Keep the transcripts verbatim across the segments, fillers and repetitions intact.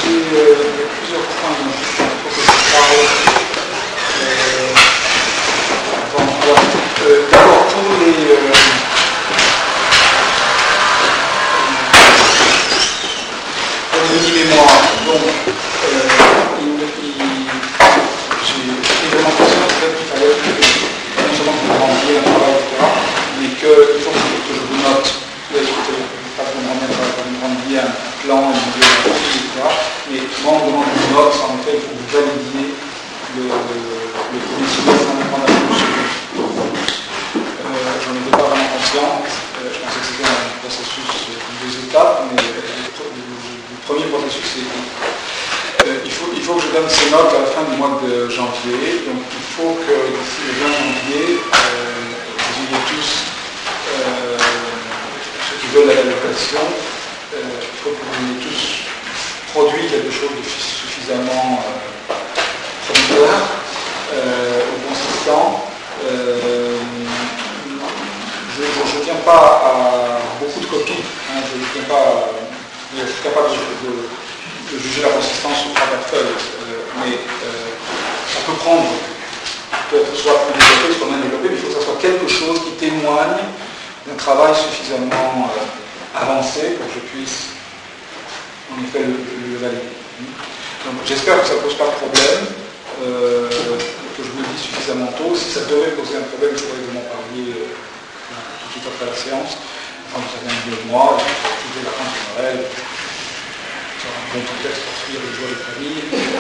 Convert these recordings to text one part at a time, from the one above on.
euh, il y a plusieurs points dont je faut que je parle. Euh, avant, alors, euh, d'abord, pour les. Euh, pour les mini-mémoires, donc, euh, il, il, j'ai vraiment conscience qu'il fallait non seulement que vous rendiez un travail, et cetera, mais qu'il faut que je vous note. Pas que vous me rendiez un plan, une biographie, et cetera. Mais moi, on demande une note, en effet, il faut que vous validiez le, le premier semestre indépendant de ce euh, J'en étais pas vraiment conscient. Euh, je pensais que c'était un processus de deux étapes, mais le, le premier processus, c'est euh, il, faut, il faut que je donne ces notes à la fin du mois de janvier. Donc, il faut que d'ici le vingt janvier, euh, vous ayez tous. Euh, qui veulent la location, euh, il faut que vous ayez tous produit quelque chose de suffisamment euh, prometteur euh, ou consistant. Euh, je ne tiens pas à beaucoup de copies, hein, je ne tiens pas à, je suis capable de, de, de juger la consistance sur trois quatre feuilles, euh, mais euh, ça peut prendre, peut-être soit plus développé, soit moins développé, mais il faut que ça soit quelque chose qui témoigne d'un travail suffisamment euh, avancé pour que je puisse en effet le, le, le valider. Donc j'espère que ça ne pose pas de problème, euh, que je vous le dis suffisamment tôt. Si ça devait poser un problème, il faudrait que vous m'en parliez euh, tout de suite après la séance. Enfin, vous avez un deux mois, vous avez toutes les vacances de Noël, c'est un bon prétexte pour fuir les joies de famille.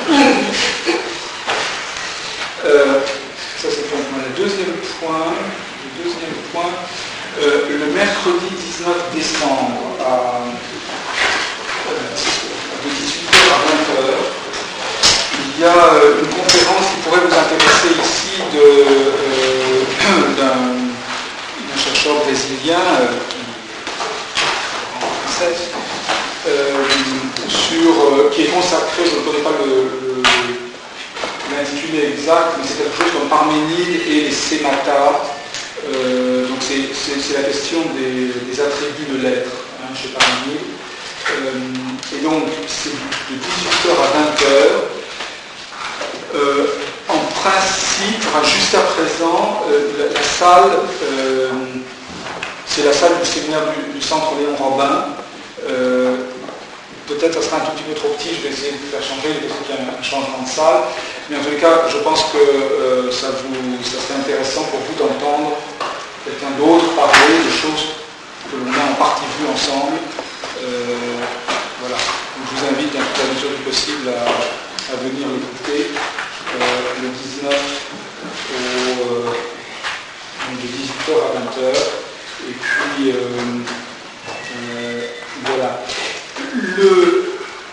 Euh, ça c'est pour moi. Le deuxième point, le deuxième point Euh, le mercredi dix-neuf décembre à, euh, de dix-huit heures à vingt heures, il y a euh, une conférence qui pourrait vous intéresser ici de, euh, d'un, d'un chercheur brésilien euh, qui, en français, euh, sur, euh, qui est consacré, je ne connais pas le, le, l'intitulé exact, mais c'est quelque chose comme Parménide et les Sématas. Euh, donc c'est, c'est, c'est la question des, des attributs de l'être hein, chez Parménide. Euh, et donc c'est de dix-huit heures à vingt heures. Euh, en principe, enfin, jusqu'à présent, euh, la, la salle, euh, c'est la salle du séminaire du, du centre Léon Robin. Euh, peut-être ça sera un tout petit peu trop petit, je vais essayer de faire changer, parce qu'il y a un changement de salle. Mais en tous les cas, je pense que euh, ça, vous, ça serait intéressant pour vous d'entendre quelqu'un d'autre parler de choses que l'on a en partie vues ensemble. Euh, voilà. Donc, je vous invite, dans toute la mesure du possible, à, à venir l'écouter euh, le dix-neuf au, euh, de dix-huit heures à vingt heures. Et puis, euh, euh, voilà. Le...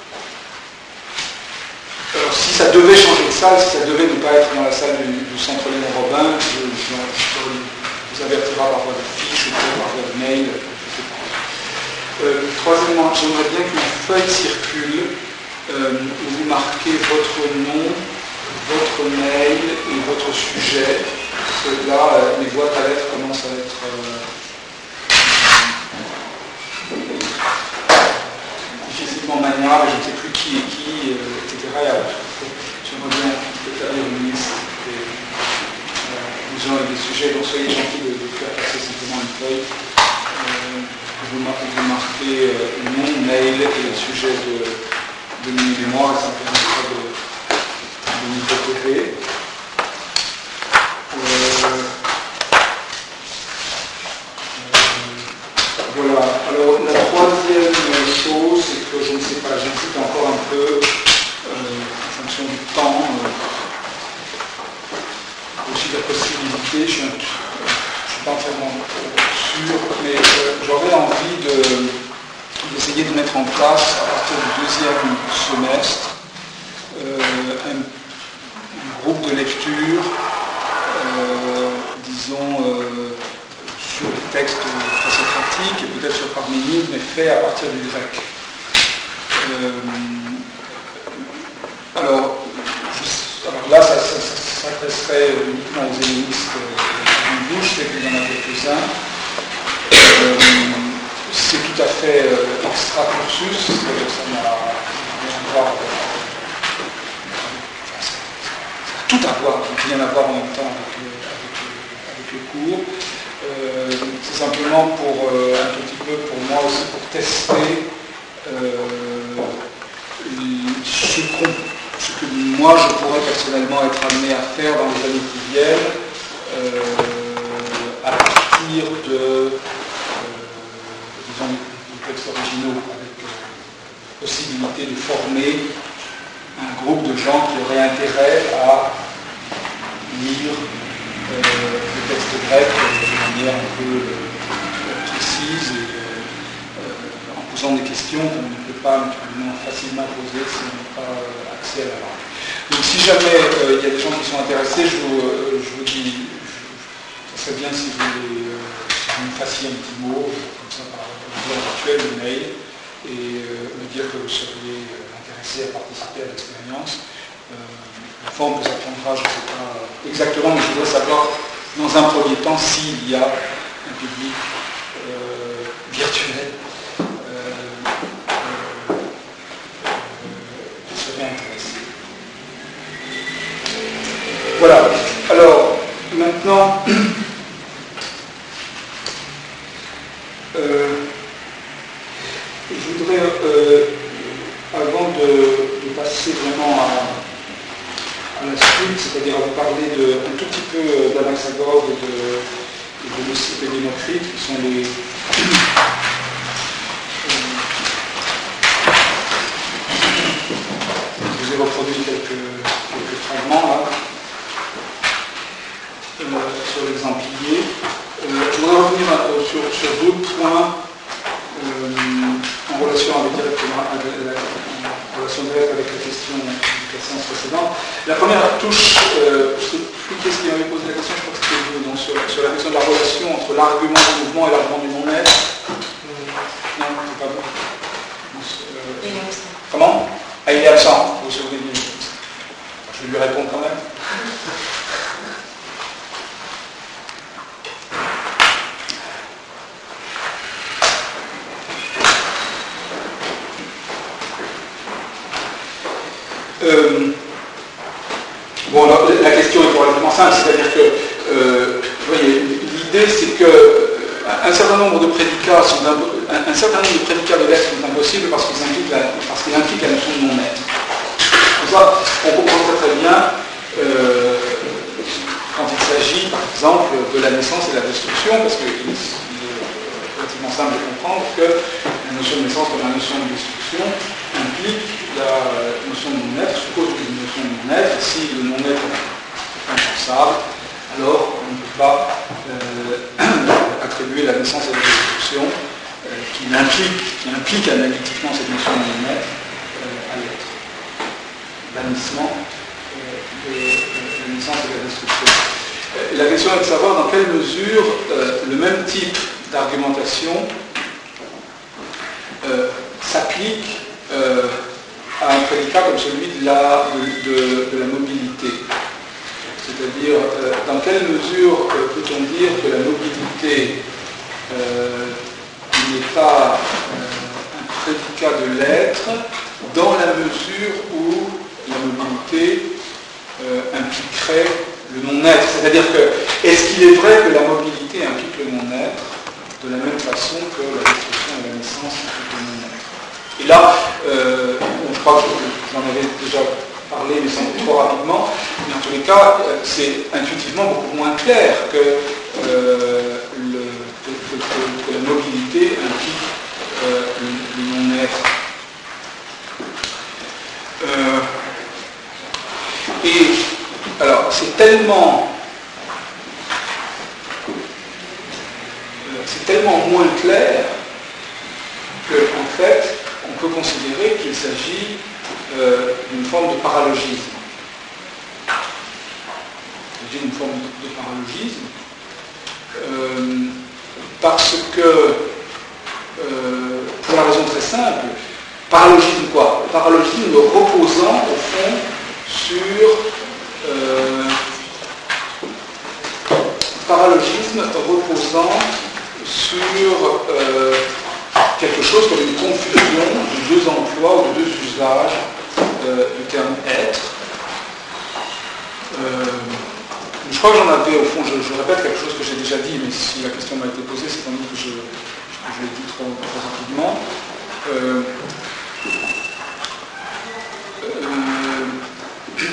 Alors, si ça devait changer de salle, si ça devait ne pas être dans la salle du, du centre Léon Robin, je, je, je vous avertira par voie de fiche ou par voie de mail, je ne sais pas. Euh, troisièmement, j'aimerais bien qu'une feuille circule euh, où vous marquez votre nom, votre mail et votre sujet. Parce que là, euh, les boîtes à lettres commencent à être euh, difficilement maniables, je ne sais plus qui est qui, euh, et cetera. J'aimerais bien établir une liste des, euh, des gens et des sujets, donc soyez gentils de, de faire passer simplement une feuille. Euh, vous, vous marquez euh, nom, mail et le sujet de, de mini-mémoire, et ça me permettra de, de nous retrouver. Euh, Voilà. Alors la troisième chose, c'est que je ne sais pas, j'hésite encore un peu euh, en fonction du temps, euh, aussi de la possibilité, je ne suis, suis pas entièrement sûr, mais euh, j'aurais envie de, d'essayer de mettre en place à partir du deuxième semestre euh, un, un groupe de lecture, euh, disons, euh, sur des textes pré-socratiques et peut-être sur Parménide, mais fait à partir du grec. Euh, alors, je, alors là, ça, ça, ça s'adresserait uniquement aux hellénistes en bouche, c'est qu'il y en a quelques-uns. Euh, c'est tout à fait euh, extra-cursus, c'est-à-dire que ça n'a rien à voir avec, enfin, ça, ça a tout à voir, donc rien à voir en même temps avec le, avec le, avec le cours. Euh, c'est simplement pour euh, un petit peu pour moi aussi pour tester euh, ce, ce que moi je pourrais personnellement être amené à faire dans les années qui viennent euh, à partir de euh, disons des textes originaux avec euh, possibilité de former un groupe de gens qui auraient intérêt à lire euh, le texte grec de manière un peu euh, précise et euh, en posant des questions qu'on ne peut pas naturellement facilement poser si on n'a pas euh, accès à la langue. Donc si jamais euh, il y a des gens qui sont intéressés, je vous, euh, je vous dis, ce serait bien si vous, euh, si vous me fassiez un petit mot, comme ça par rapport virtuel, le mail, et euh, me dire que vous seriez euh, intéressé à participer à l'expérience. Euh, la forme que ça prendra, je ne sais pas exactement, mais je voudrais savoir dans un premier temps s'il y a un public euh, virtuel euh, euh, qui serait intéressé. Voilà. Alors, maintenant, euh, je voudrais, euh, avant de, de passer vraiment à à la suite, c'est-à-dire à vous parler de, un tout petit peu d'Anaxagore et de, et de Leucippe et Démocrite, qui sont les... Je vous ai reproduit quelques, quelques fragments là, euh, sur l'exemplier. Euh, je voudrais revenir euh, sur, sur deux points euh, en relation avec directement avec la, en relation directe avec la question de la séance précédente. La première touche, euh, je ne sais plus qui est-ce qui m'avait posé la question, je crois que c'était vous, donc sur, sur la question de la relation entre l'argument du mouvement et l'argument du non-être. Non, c'est pas vous. Euh, il est absent. Comment? Ah, il est absent, vous vous souvenez de lui. Je vais lui répondre quand même. Euh, bon, alors, la question est relativement simple, c'est-à-dire que, euh, vous voyez, l'idée c'est que euh, un certain nombre de prédicats sont un, un certain nombre de prédicats de l'être sont impossibles parce qu'ils impliquent la, parce qu'ils impliquent la notion de non-être. Comme ça, on comprend très très bien euh, quand il s'agit, par exemple, de la naissance et de la destruction, parce qu'il il est relativement simple de comprendre que la notion de naissance comme la notion de destruction implique la notion de non-être, suppose une notion de non-être. Si le non-être est impensable, alors on ne peut pas euh, attribuer la naissance et la destruction euh, qui, implique, qui implique analytiquement cette notion de non-être euh, à l'être. Bannissement euh, de, de la naissance et de la destruction. Euh, la question est de savoir dans quelle mesure euh, le même type d'argumentation euh, s'applique euh, à un prédicat comme celui de la, de, de, de la mobilité. C'est-à-dire, euh, dans quelle mesure euh, peut-on dire que la mobilité euh, n'est pas euh, un prédicat de l'être dans la mesure où la mobilité euh, impliquerait le non-être. C'est-à-dire que, est-ce qu'il est vrai que la mobilité implique le non-être de la même façon que la destruction et la naissance impliquent le non-être? Et là, euh, je crois que j'en avais déjà parlé, mais sans doute trop rapidement, mais en tous les cas, c'est intuitivement beaucoup moins clair que, euh, le, que, que, que, que la mobilité implique euh, le, le non-être. Euh, et alors, c'est tellement, euh, c'est tellement moins clair que, en fait, on peut considérer qu'il s'agit euh, d'une forme de paralogisme. Il s'agit d'une forme de, de paralogisme euh, parce que, euh, pour la raison très simple, paralogisme quoi? Paralogisme reposant au fond sur euh, paralogisme reposant sur euh, quelque chose comme une confusion de deux emplois fois ou de deux usages euh, du terme être. Euh, je crois que j'en avais, au fond, je, je répète quelque chose que j'ai déjà dit, mais si la question m'a été posée, c'est sans doute que je, que je l'ai dit trop, trop rapidement. Euh, euh,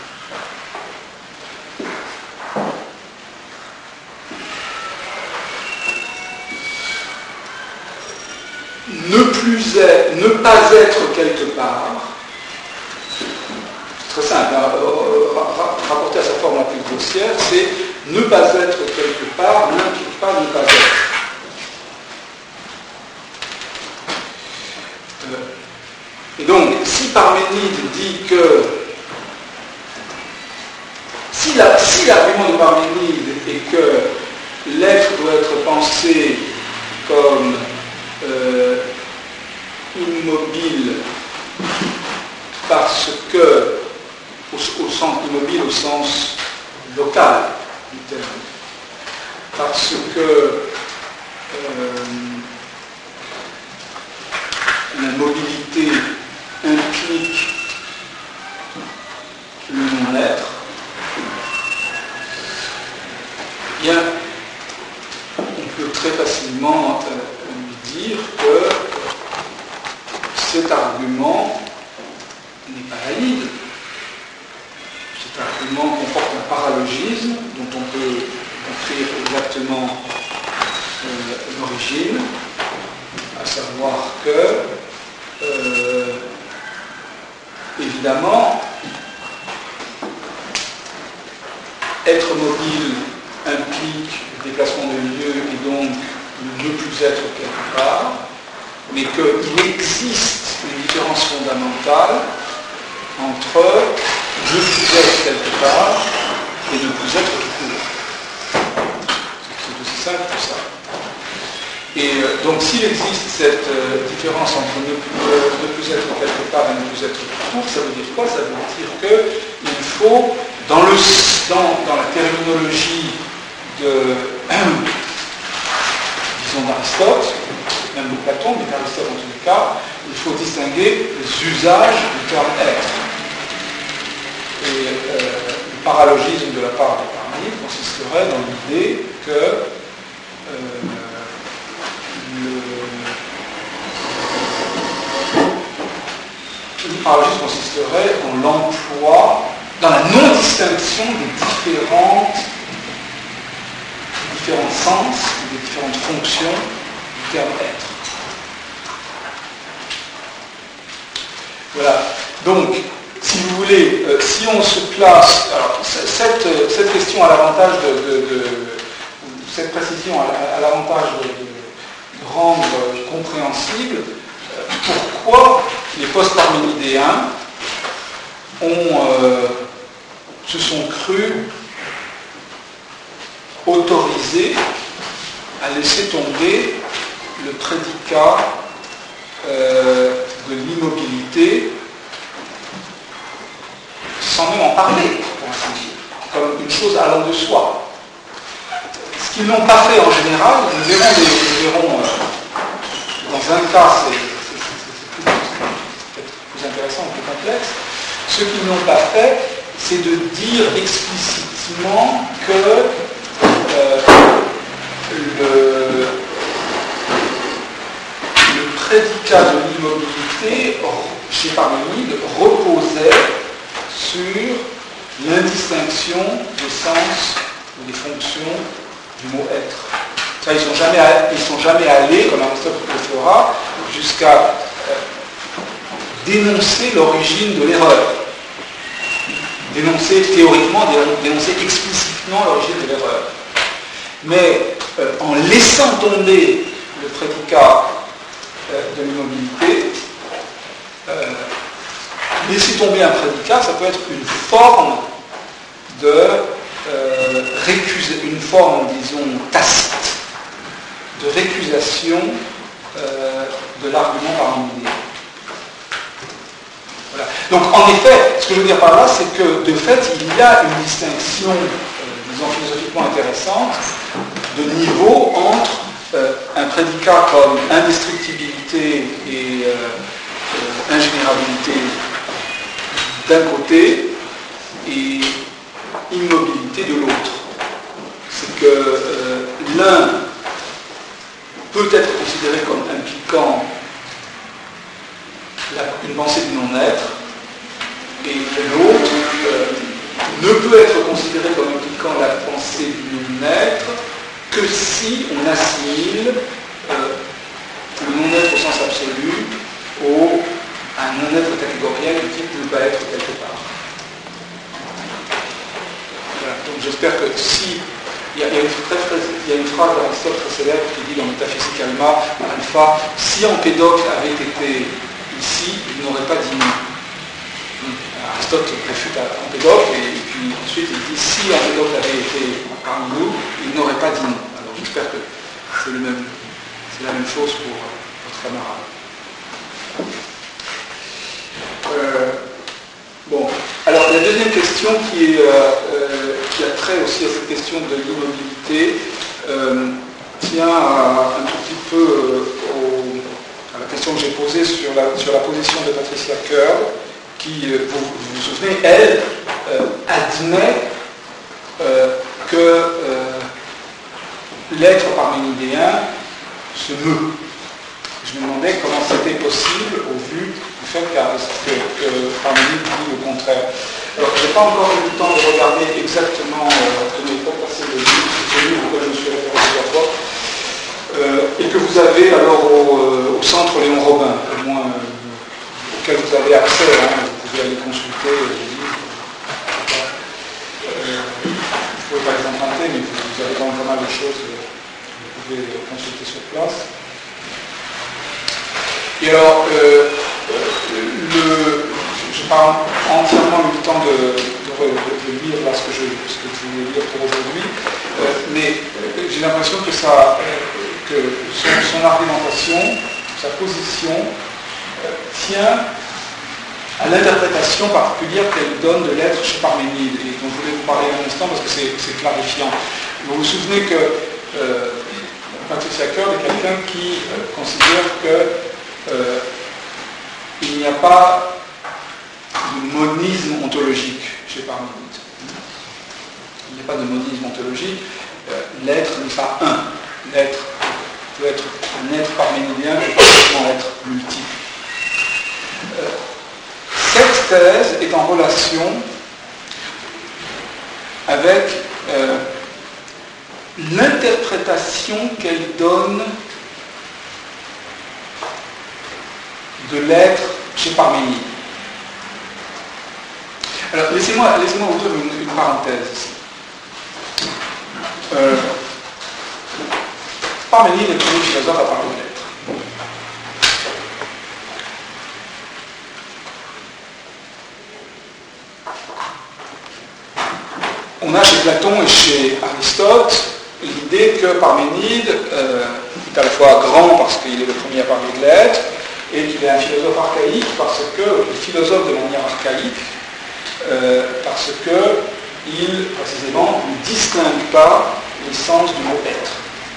ne plus être, ne pas être quelque part, c'est très simple, hein, rapporté à sa forme la plus grossière, c'est ne pas être quelque part n'implique pas ne pas être. Et donc, si Parménide dit que si, la, si l'argument de Parménide est que l'être doit être pensé comme euh, immobile parce que, au, au sens immobile au sens local du terme, parce que euh, la mobilité implique le non-être, bien, on peut très facilement euh, lui dire que cet argument n'est pas valide. Cet argument comporte un paralogisme dont on peut écrire exactement euh, l'origine, à savoir que euh, évidemment être mobile implique le déplacement de lieu et donc ne plus être quelque part, mais qu'il existe une différence fondamentale entre ne plus être quelque part et ne plus être tout court. C'est aussi simple que ça. Et euh, donc s'il existe cette euh, différence entre ne plus, euh, ne plus être quelque part et ne plus être tout court, ça veut dire quoi? Ça veut dire qu'il faut, dans, le, dans, dans la terminologie de, disons d'Aristote, même de Platon, mais d'Aristote en tous les cas, il faut distinguer les usages du terme être. Et euh, le paralogisme de la part de Parménide consisterait dans l'idée que euh, le, le paralogisme consisterait dans l'emploi, dans la non-distinction des différentes, des différents sens, des différentes fonctions du terme être. Voilà. Donc, si vous voulez, euh, si on se place... Alors, cette, cette question a l'avantage de, de, de... cette précision a, a l'avantage de, de, de rendre compréhensible euh, pourquoi les post-parménidéens ont, euh, se sont crus autorisés à laisser tomber le prédicat euh, de l'immobilité sans même en parler, pour ainsi dire, comme une chose allant de soi. Ce qu'ils n'ont pas fait en général, nous verrons, des, nous verrons euh, dans un cas, c'est, c'est, c'est, c'est, c'est peut-être plus intéressant, plus complexe, ce qu'ils n'ont pas fait, c'est de dire explicitement que euh, le, le prédicat de l'immobilité chez Parménide reposait sur l'indistinction des sens ou des fonctions du mot être. Ça, ils ne sont jamais, sont jamais allés, comme Aristote le fera, jusqu'à euh, dénoncer l'origine de l'erreur. Dénoncer théoriquement, dénoncer explicitement l'origine de l'erreur. Mais euh, en laissant tomber le prédicat euh, de l'immobilité, euh, laisser tomber un prédicat, ça peut être une forme de euh, récuse, une forme, disons, tacite, de récusation euh, de l'argument parménidéen. Voilà. Donc, en effet, ce que je veux dire par là, c'est que, de fait, il y a une distinction, euh, disons, philosophiquement intéressante, de niveau entre euh, un prédicat comme indestructibilité et euh, euh, ingénérabilité d'un côté et immobilité de l'autre. C'est que euh, l'un peut être considéré comme impliquant la, une pensée du non-être, et l'autre euh, ne peut être considéré comme impliquant la pensée du non-être que si on assimile euh, le non-être au sens absolu au, à un non-être catégoriel du type ne pas être quelque part. Voilà. Donc j'espère que si il y, a, il, y a une, très, très, il y a une phrase d'Aristote très célèbre qui dit dans Métaphysique Alma, Alpha, si Empédocle avait été ici, il n'aurait pas dit non. Aristote réfute Empédocle et puis ensuite il dit si Empédocle avait été parmi nous, il n'aurait pas dit non. Alors j'espère que c'est, le même, c'est la même chose pour votre camarade. Euh, bon, alors la deuxième question qui, est, euh, qui a trait aussi à cette question de l'immobilité euh, tient à, un tout petit peu euh, au, à la question que j'ai posée sur la, sur la position de Patricia Curl, qui, euh, vous, vous vous souvenez, elle euh, admet euh, que euh, l'être parménidéen se meut. Je me demandais comment c'était possible au vu du fait que, que Parménide dit le contraire. Alors, je n'ai pas encore eu le temps de regarder exactement, euh, je n'ai pas passé le livre, ce livre auquel je me suis référé plusieurs fois, euh, et que vous avez alors au, euh, au centre Léon Robin, au moins euh, auquel vous avez accès, hein, vous pouvez aller consulter les livres. Euh, vous ne pouvez pas les emprunter, mais vous, vous avez quand même pas mal de choses que vous pouvez consulter sur place. Et alors, euh, le, je n'ai pas entièrement eu le temps de, de, de, de lire là, ce, que je, ce que je voulais lire pour aujourd'hui, euh, mais euh, j'ai l'impression que, ça, euh, que son, son argumentation, sa position, euh, tient à l'interprétation particulière qu'elle donne de l'être chez Parménide, et dont je voulais vous parler un instant parce que c'est, c'est clarifiant. Vous vous souvenez que euh, Patricia Curl est quelqu'un qui euh, considère que Euh, il n'y a pas de monisme ontologique chez Parménide. Il n'y a pas de monisme ontologique. Euh, l'être n'est pas un. L'être peut être un être parménidien, peut pas forcément être multiple. Euh, cette thèse est en relation avec euh, l'interprétation qu'elle donne de l'être chez Parménide. Alors, laissez-moi, laissez-moi ouvrir une, une parenthèse ici. Euh, Parménide est le premier philosophe à parler de l'être. On a chez Platon et chez Aristote l'idée que Parménide euh, est à la fois grand parce qu'il est le premier à parler de l'être, et qu'il est un philosophe archaïque parce que, il philosophe de manière archaïque, euh, parce qu'il, précisément, ne distingue pas l'essence du mot être.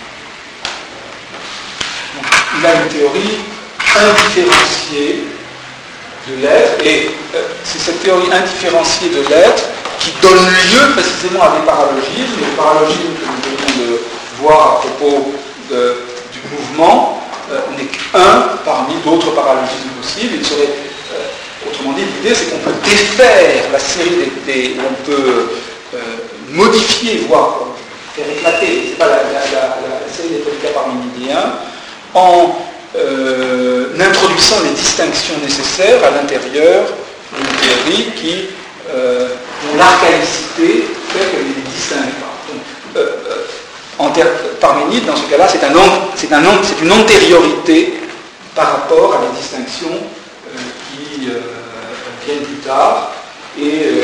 Donc, il a une théorie indifférenciée de l'être, et euh, c'est cette théorie indifférenciée de l'être qui donne lieu précisément à des paralogismes, et les paralogismes que nous venons de voir à propos de, du mouvement, Euh, n'est qu'un parmi d'autres paralogismes possibles. Il serait, euh, autrement dit, l'idée c'est qu'on peut défaire la série des, des on peut euh, modifier, voire faire éclater, c'est pas la, la, la, la série des prédicats parménidiens, en euh, introduisant les distinctions nécessaires à l'intérieur d'une théorie qui, euh, dont l'archaïcité fait qu'elle ne les distingue pas. Donc, euh, euh, Parménide, dans ce cas-là, c'est, un, c'est, un, c'est une antériorité par rapport à des distinctions euh, qui euh, viennent plus tard, et euh,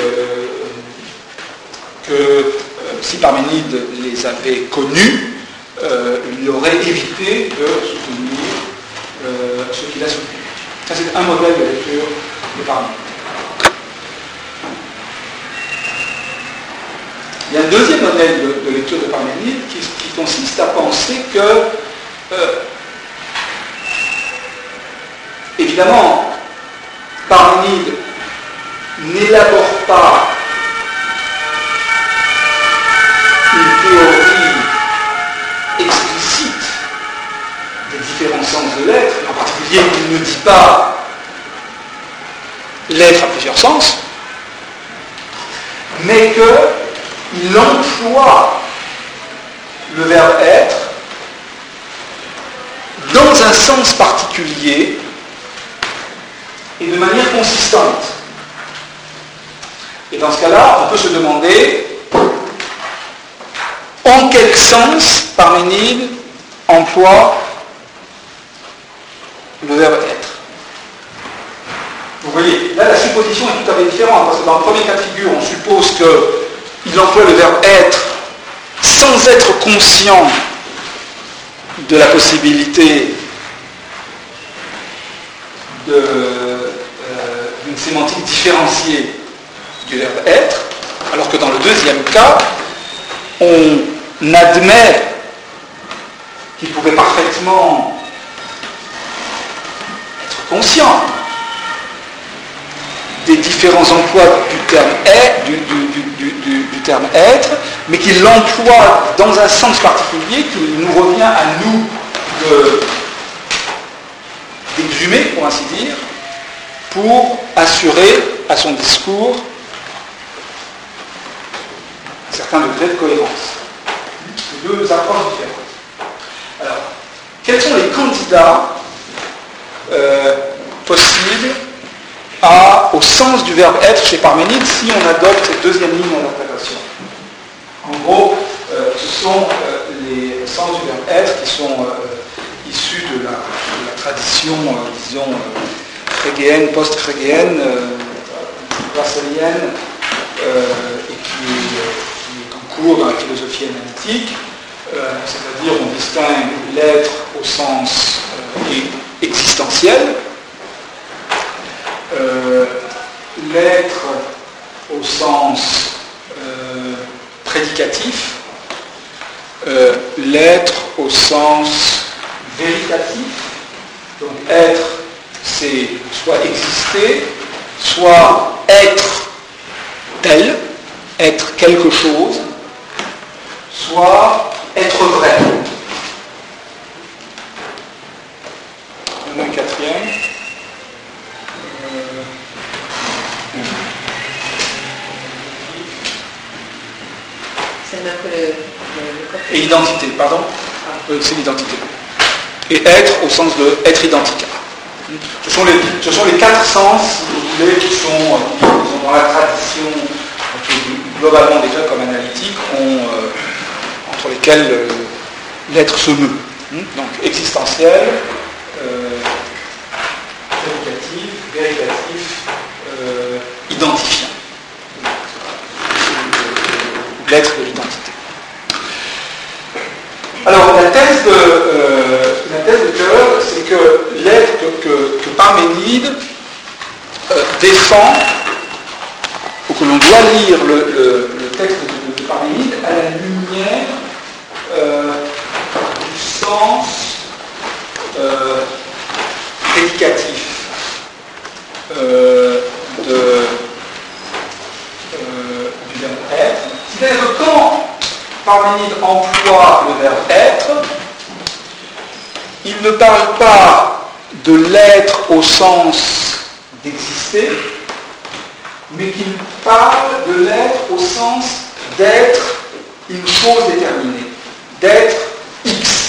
que euh, si Parménide les avait connues, euh, il lui aurait évité de soutenir euh, ce qu'il a soutenu. Ça, c'est un modèle de lecture de Parménide. Il y a un deuxième modèle de, de lecture de Parménide qui, qui consiste à penser que, euh, évidemment, Parménide n'élabore pas une théorie explicite des différents sens de l'être, et en particulier il ne dit pas l'être a plusieurs sens, mais qu'il emploie le verbe être dans un sens particulier et de manière consistante. Et dans ce cas-là, on peut se demander en quel sens Parménide emploie le verbe être. Vous voyez, là la supposition est tout à fait différente, parce que dans le premier cas de figure, on suppose qu'il emploie le verbe être sans être conscient de la possibilité de, euh, d'une sémantique différenciée du verbe être, alors que dans le deuxième cas, on admet qu'il pouvait parfaitement être conscient des différents emplois du terme est, du, du, du, du, du terme être, mais qu'il l'emploie dans un sens particulier qu'il nous revient à nous de, d'exhumer, pour ainsi dire, pour assurer à son discours un certain degré de cohérence. Deux approches différentes. Alors, quels sont les candidats euh, possibles à, au sens du verbe être chez Parménide si on adopte cette deuxième ligne d'interprétation? En gros, euh, ce sont euh, les sens du verbe être qui sont euh, issus de la, de la tradition, euh, disons, euh, frégéenne, post-frégéenne, euh, russellienne, euh, et qui est, qui est en cours dans la philosophie analytique. Euh, c'est-à-dire on distingue l'être au sens euh, existentiel, euh, l'être au sens euh, prédicatif, euh, l'être au sens véritatif. Donc être, c'est soit exister, soit être tel, être quelque chose, soit être vrai. Il y en a un quatrième. Euh... C'est même que le, le, le Et identité, pardon ah. euh, C'est l'identité. Et être au sens de être identitaire. Ce sont les, ce sont les quatre sens, si vous voulez, qui sont, qui sont dans la tradition, qui globalement déjà comme analytique, ont, euh, entre lesquels euh, l'être se meut. Donc existentiel, euh, prédicatif, vérificatif, euh, identifiant. L'être de l'identité. Alors la thèse de, euh, la thèse de Kerr, c'est que l'être que, que, que Parménide euh, défend, ou que l'on doit lire le, le, le texte de, de Parménide à la lumière euh, du sens euh, prédicatif euh, de, euh, du verbe être. C'est-à-dire que quand Parménide emploie le verbe être, il ne parle pas de l'être au sens d'exister, mais qu'il parle de l'être au sens d'être une chose déterminée, d'être X.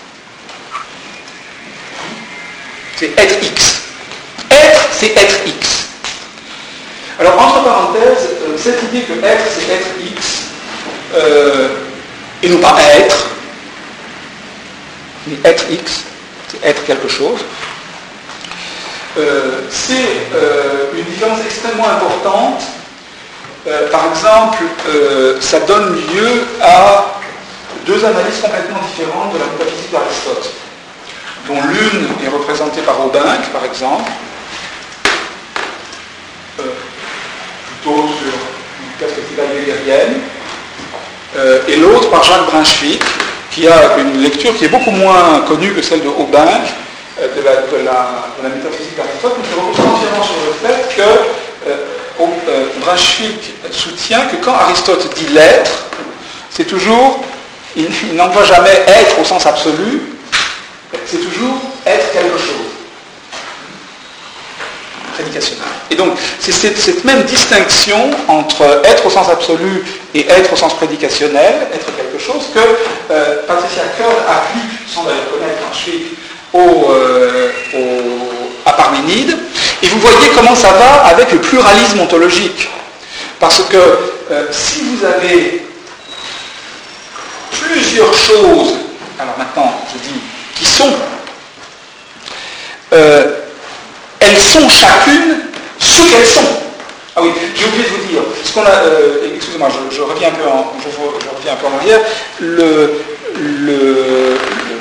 C'est être X. Être, c'est être X. Alors, entre parenthèses, euh, cette idée que être, c'est être X, euh, et non pas être, mais être X, c'est être quelque chose, euh, c'est euh, une différence extrêmement importante. Euh, par exemple, euh, ça donne lieu à deux analyses complètement différentes de la métaphysique d'Aristote, dont l'une est représentée par Aubinck, par exemple, euh, plutôt sur une perspective heideggerienne, euh, et l'autre par Jacques Brunswick, qui a une lecture qui est beaucoup moins connue que celle de Aubinck, euh, de, la, de, la, de la métaphysique d'Aristote, mais qui représente entièrement sur le fait que euh, euh, Braunschweig soutient que quand Aristote dit l'être, c'est toujours, il, il n'emploie jamais être au sens absolu, c'est toujours être quelque chose. Prédicationnel. Et donc, c'est cette, cette même distinction entre être au sens absolu et être au sens prédicationnel, être quelque chose, que euh, Patricia Curl applique, sans d'ailleurs connaître ensuite, au, euh, au, à Parménide. Et vous voyez comment ça va avec le pluralisme ontologique. Parce que euh, si vous avez plusieurs choses, alors maintenant, je dis, qui sont... Euh, elles sont chacune ce qu'elles sont. Ah oui, j'ai oublié de vous dire, ce qu'on a, euh, excusez-moi, je, je reviens un peu en, je, je reviens un peu en arrière. Le, le, le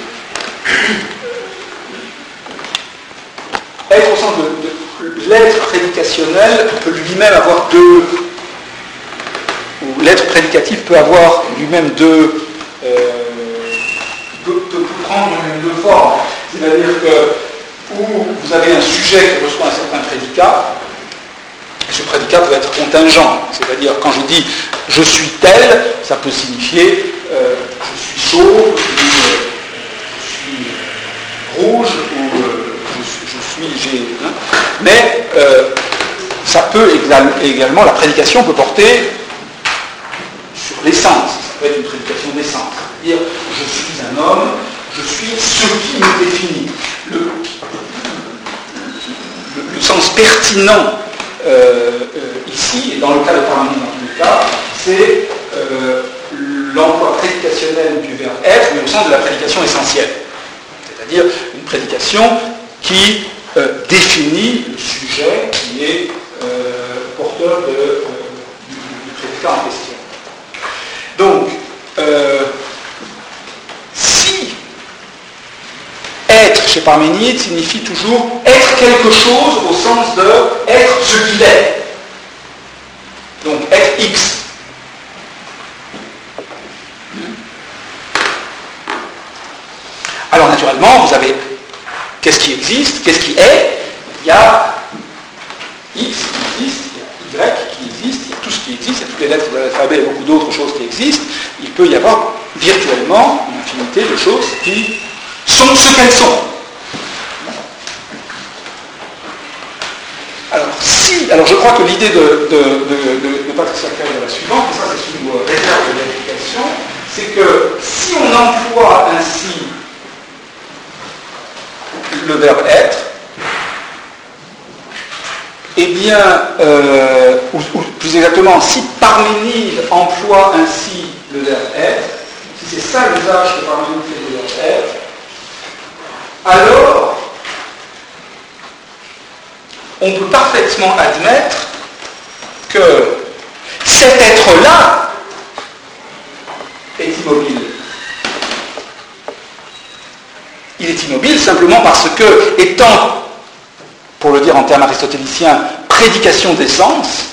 être au sens de, de l'être prédicationnel peut lui-même avoir deux, ou l'être prédicatif peut avoir lui-même deux, euh, peut, peut prendre lui-même deux formes. C'est-à-dire que où vous avez un sujet qui reçoit un certain prédicat, et ce prédicat peut être contingent, c'est-à-dire quand je dis je suis tel, ça peut signifier euh, je suis chaud, ou euh, je suis rouge, ou euh, je, je suis j'ai. Hein, mais euh, ça peut également, la prédication peut porter sur l'essence, ça peut être une prédication d'essence, c'est-à-dire je suis un homme, je suis ce qui me définit. Le, le, le sens pertinent euh, euh, ici, et dans le cas de Parménide dans tous les cas, c'est euh, l'emploi prédicationnel du verbe être, mais au sens de la prédication essentielle. C'est-à-dire une prédication qui euh, définit le sujet qui est euh, porteur de, euh, du, du prédicat en question. Donc, euh, si être chez Parménide signifie toujours être quelque chose au sens de être ce qu'il est. Donc être X. Alors naturellement, vous avez qu'est-ce qui existe, qu'est-ce qui est. Il y a X qui existe, il y a Y qui existe, il y a tout ce qui existe, il y a toutes les lettres de l'alphabet et beaucoup d'autres choses qui existent. Il peut y avoir virtuellement une infinité de choses qui sont ce qu'elles sont. Alors, si, alors je crois que l'idée de, de, de, de, de Patricia Curl est la suivante, et ça c'est sous réserve de vérification, c'est que si on emploie ainsi le verbe être, eh bien, euh, ou, ou plus exactement, si Parménide emploie ainsi le verbe être, si c'est ça l'usage que Parménide fait du verbe être, alors on peut parfaitement admettre que cet être-là est immobile. Il est immobile simplement parce que, étant, pour le dire en termes aristotéliciens, prédication d'essence,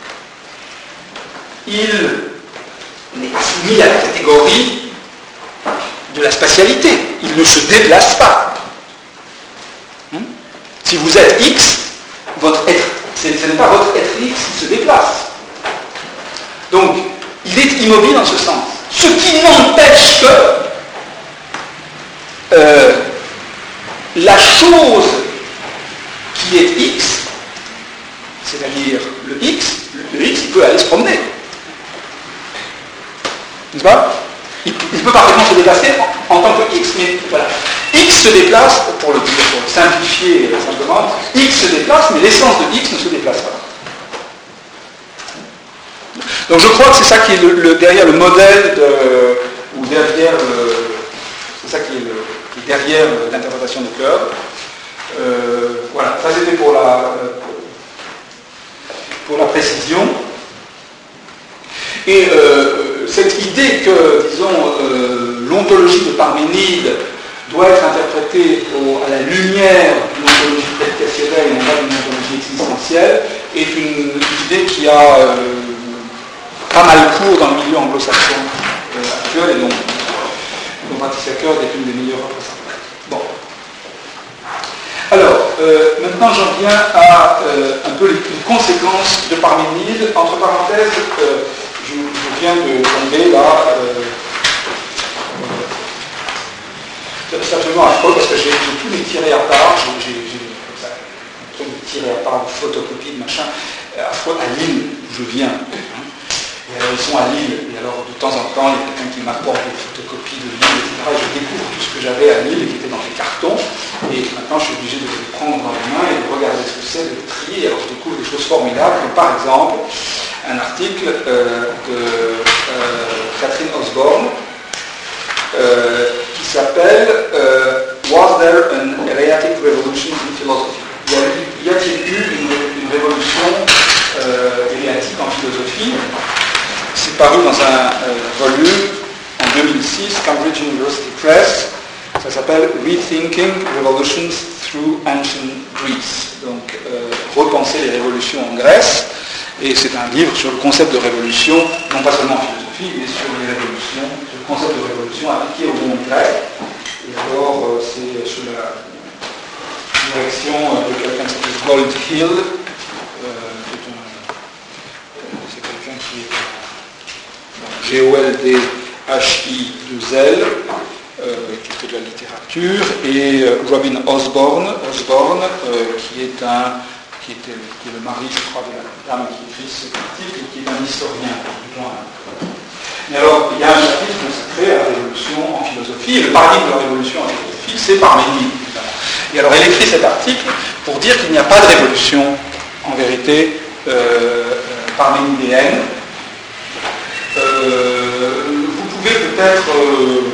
il n'est pas soumis à la catégorie de la spatialité. Il ne se déplace pas. Hum? Si vous êtes X, votre être, ce n'est pas votre être X qui se déplace. Donc, il est immobile en ce sens. Ce qui n'empêche que euh, la chose qui est X, c'est-à-dire le X, le X, il peut aller se promener. N'est-ce pas ? Il, il peut parfaitement se déplacer en, en tant que X, mais voilà. X se déplace, pour le dire, pour simplifier simplement, X se déplace, mais l'essence de X ne se déplace pas. Donc je crois que c'est ça qui est le, le, derrière le modèle de, ou derrière le, c'est ça qui est, le, qui est derrière l'interprétation de Curl. Euh, voilà, ça c'était pour la, pour la précision. Et euh, cette idée que, disons, euh, l'ontologie de Parménide doit être interprétée au, à la lumière d'une ontologie prédicationnelle et non pas d'une ontologie existentielle est une, une idée qui a euh, pas mal cours dans le milieu anglo-saxon euh, actuel, et donc, donc Patricia Curl est une des meilleures représentants. Bon. Alors, Euh, maintenant, j'en viens à euh, un peu les, les conséquences de Parménide. Entre parenthèses, euh, je, je viens de tomber là. Euh, c'est absolument affreux parce que j'ai tous les tirés à part. J'ai des tirés à part, des photocopies de machin, affreux à Lille, où je viens. Et alors, ils sont à Lille, et alors de temps en temps, il y a quelqu'un qui m'apporte des photocopies de Lille, et cetera. Et je découvre tout ce que j'avais à Lille, qui était dans des cartons, et maintenant je suis obligé de les prendre dans les mains et de regarder ce que c'est, de les trier. Alors je découvre des choses formidables, comme par exemple un article euh, de euh, Catherine Osborne, euh, qui s'appelle euh, Was there an Eleatic Revolution in Philosophy? Y a-t-il eu une, une révolution euh, éléatique en philosophie? C'est paru dans un euh, volume en deux mille six, Cambridge University Press. Ça s'appelle Rethinking Revolutions Through Ancient Greece. Donc, euh, repenser les révolutions en Grèce. Et c'est un livre sur le concept de révolution, non pas seulement en philosophie, mais sur les révolutions, sur le concept de révolution appliqué au monde grec. Et alors, euh, c'est sous la direction de quelqu'un qui s'appelle Gold Hill. Euh, c'est quelqu'un qui est G O L D H I deux L, euh, qui fait de la littérature, et euh, Robin Osborne, Osborne euh, qui, est un, qui, était, qui est le mari, je crois, de la dame qui écrit cet article, et qui est un historien. Mais alors, il y a un chapitre consacré à la révolution en philosophie, et le paradigme de la révolution en philosophie, c'est Parménide, évidemment. Et alors, elle écrit cet article pour dire qu'il n'y a pas de révolution, en vérité, euh, parménidéenne. Euh, vous pouvez peut-être, euh,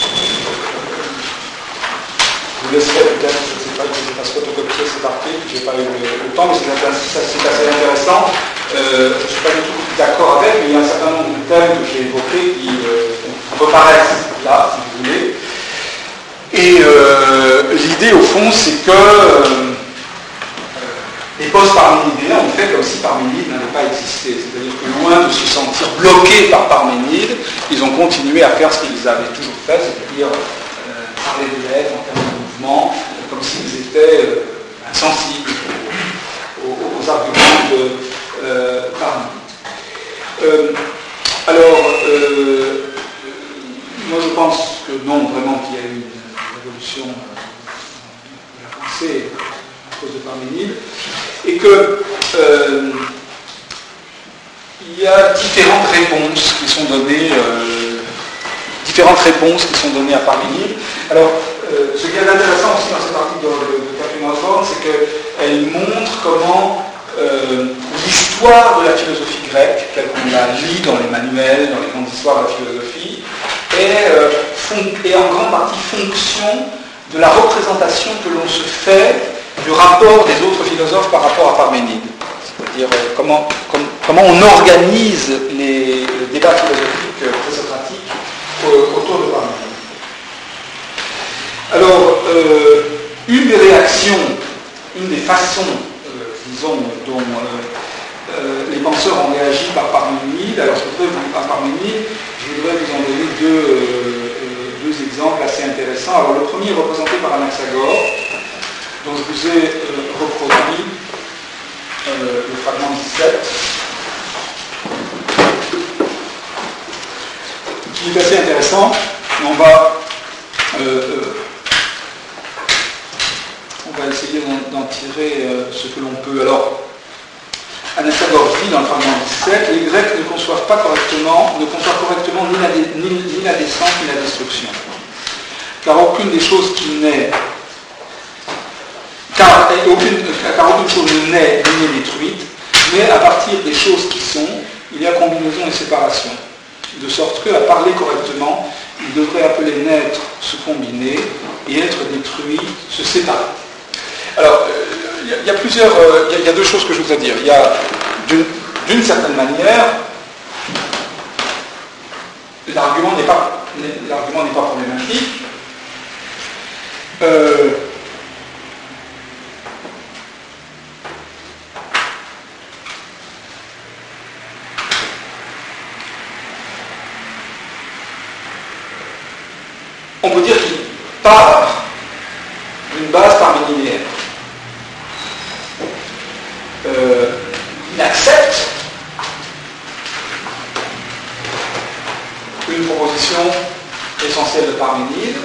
je vous laisserai peut-être, je ne sais pas, je ne sais pas photocopier cet article, je n'ai pas eu le, le temps, mais c'est assez, assez intéressant. Euh, je ne suis pas du tout d'accord avec, mais il y a un certain nombre de thèmes que j'ai évoqués qui euh, reparaissent là, si vous voulez. Et euh, l'idée, au fond, c'est que euh, les post-parménidéens ont fait comme si Parménide n'avait pas existé. C'est-à-dire que loin de se sentir bloqués par Parménide, ils ont continué à faire ce qu'ils avaient toujours fait, c'est-à-dire euh, parler de l'être en termes de mouvement, euh, comme s'ils étaient euh, insensibles aux, aux, aux arguments de euh, Parménide. Euh, alors, euh, moi je pense que non, vraiment qu'il y a eu une révolution de la pensée à cause de Parménide, et que euh, il y a différentes réponses qui sont données, euh, différentes réponses qui sont données à Parménide. Alors, euh, ce qui est intéressant aussi dans cet article de, de, de Catherine Osborne, c'est qu'elle montre comment euh, l'histoire de la philosophie grecque, telle qu'on la lit dans les manuels, dans les grandes histoires de la philosophie, est, euh, est en grande partie fonction de la représentation que l'on se fait du rapport des autres philosophes par rapport à Parménide. C'est-à-dire euh, comment, com, comment on organise les, les débats philosophiques euh, présocratiques euh, autour de Parménide. Alors, euh, une des réactions, une des façons, euh, disons, dont euh, euh, les penseurs ont réagi par Parménide, alors je voudrais vous, par Parménide, je voudrais vous en donner deux, euh, deux exemples assez intéressants. Alors, le premier est représenté par Anaxagore, dont je vous ai euh, reproduit euh, le fragment dix-sept, qui est assez intéressant. On va, euh, euh, on va essayer d'en, d'en tirer euh, ce que l'on peut. Alors, Anaxagore dit dans le fragment dix-sept, les Grecs ne conçoivent pas correctement, ne conçoivent correctement ni la, ni, ni la descente ni la destruction. Car aucune des choses qui naît Car aucune, car aucune chose ne naît ni n'est détruite, mais à partir des choses qui sont, il y a combinaison et séparation. De sorte que, à parler correctement, il devrait appeler naître se combiner et être détruit se séparer. Alors, il euh, y, y a plusieurs, il euh, y, y a deux choses que je voudrais dire. Il y a, d'une, d'une certaine manière, l'argument n'est pas, l'argument n'est pas problématique. Euh, On peut dire qu'il part d'une base parménidéenne. il accepte une proposition essentielle de Parménide,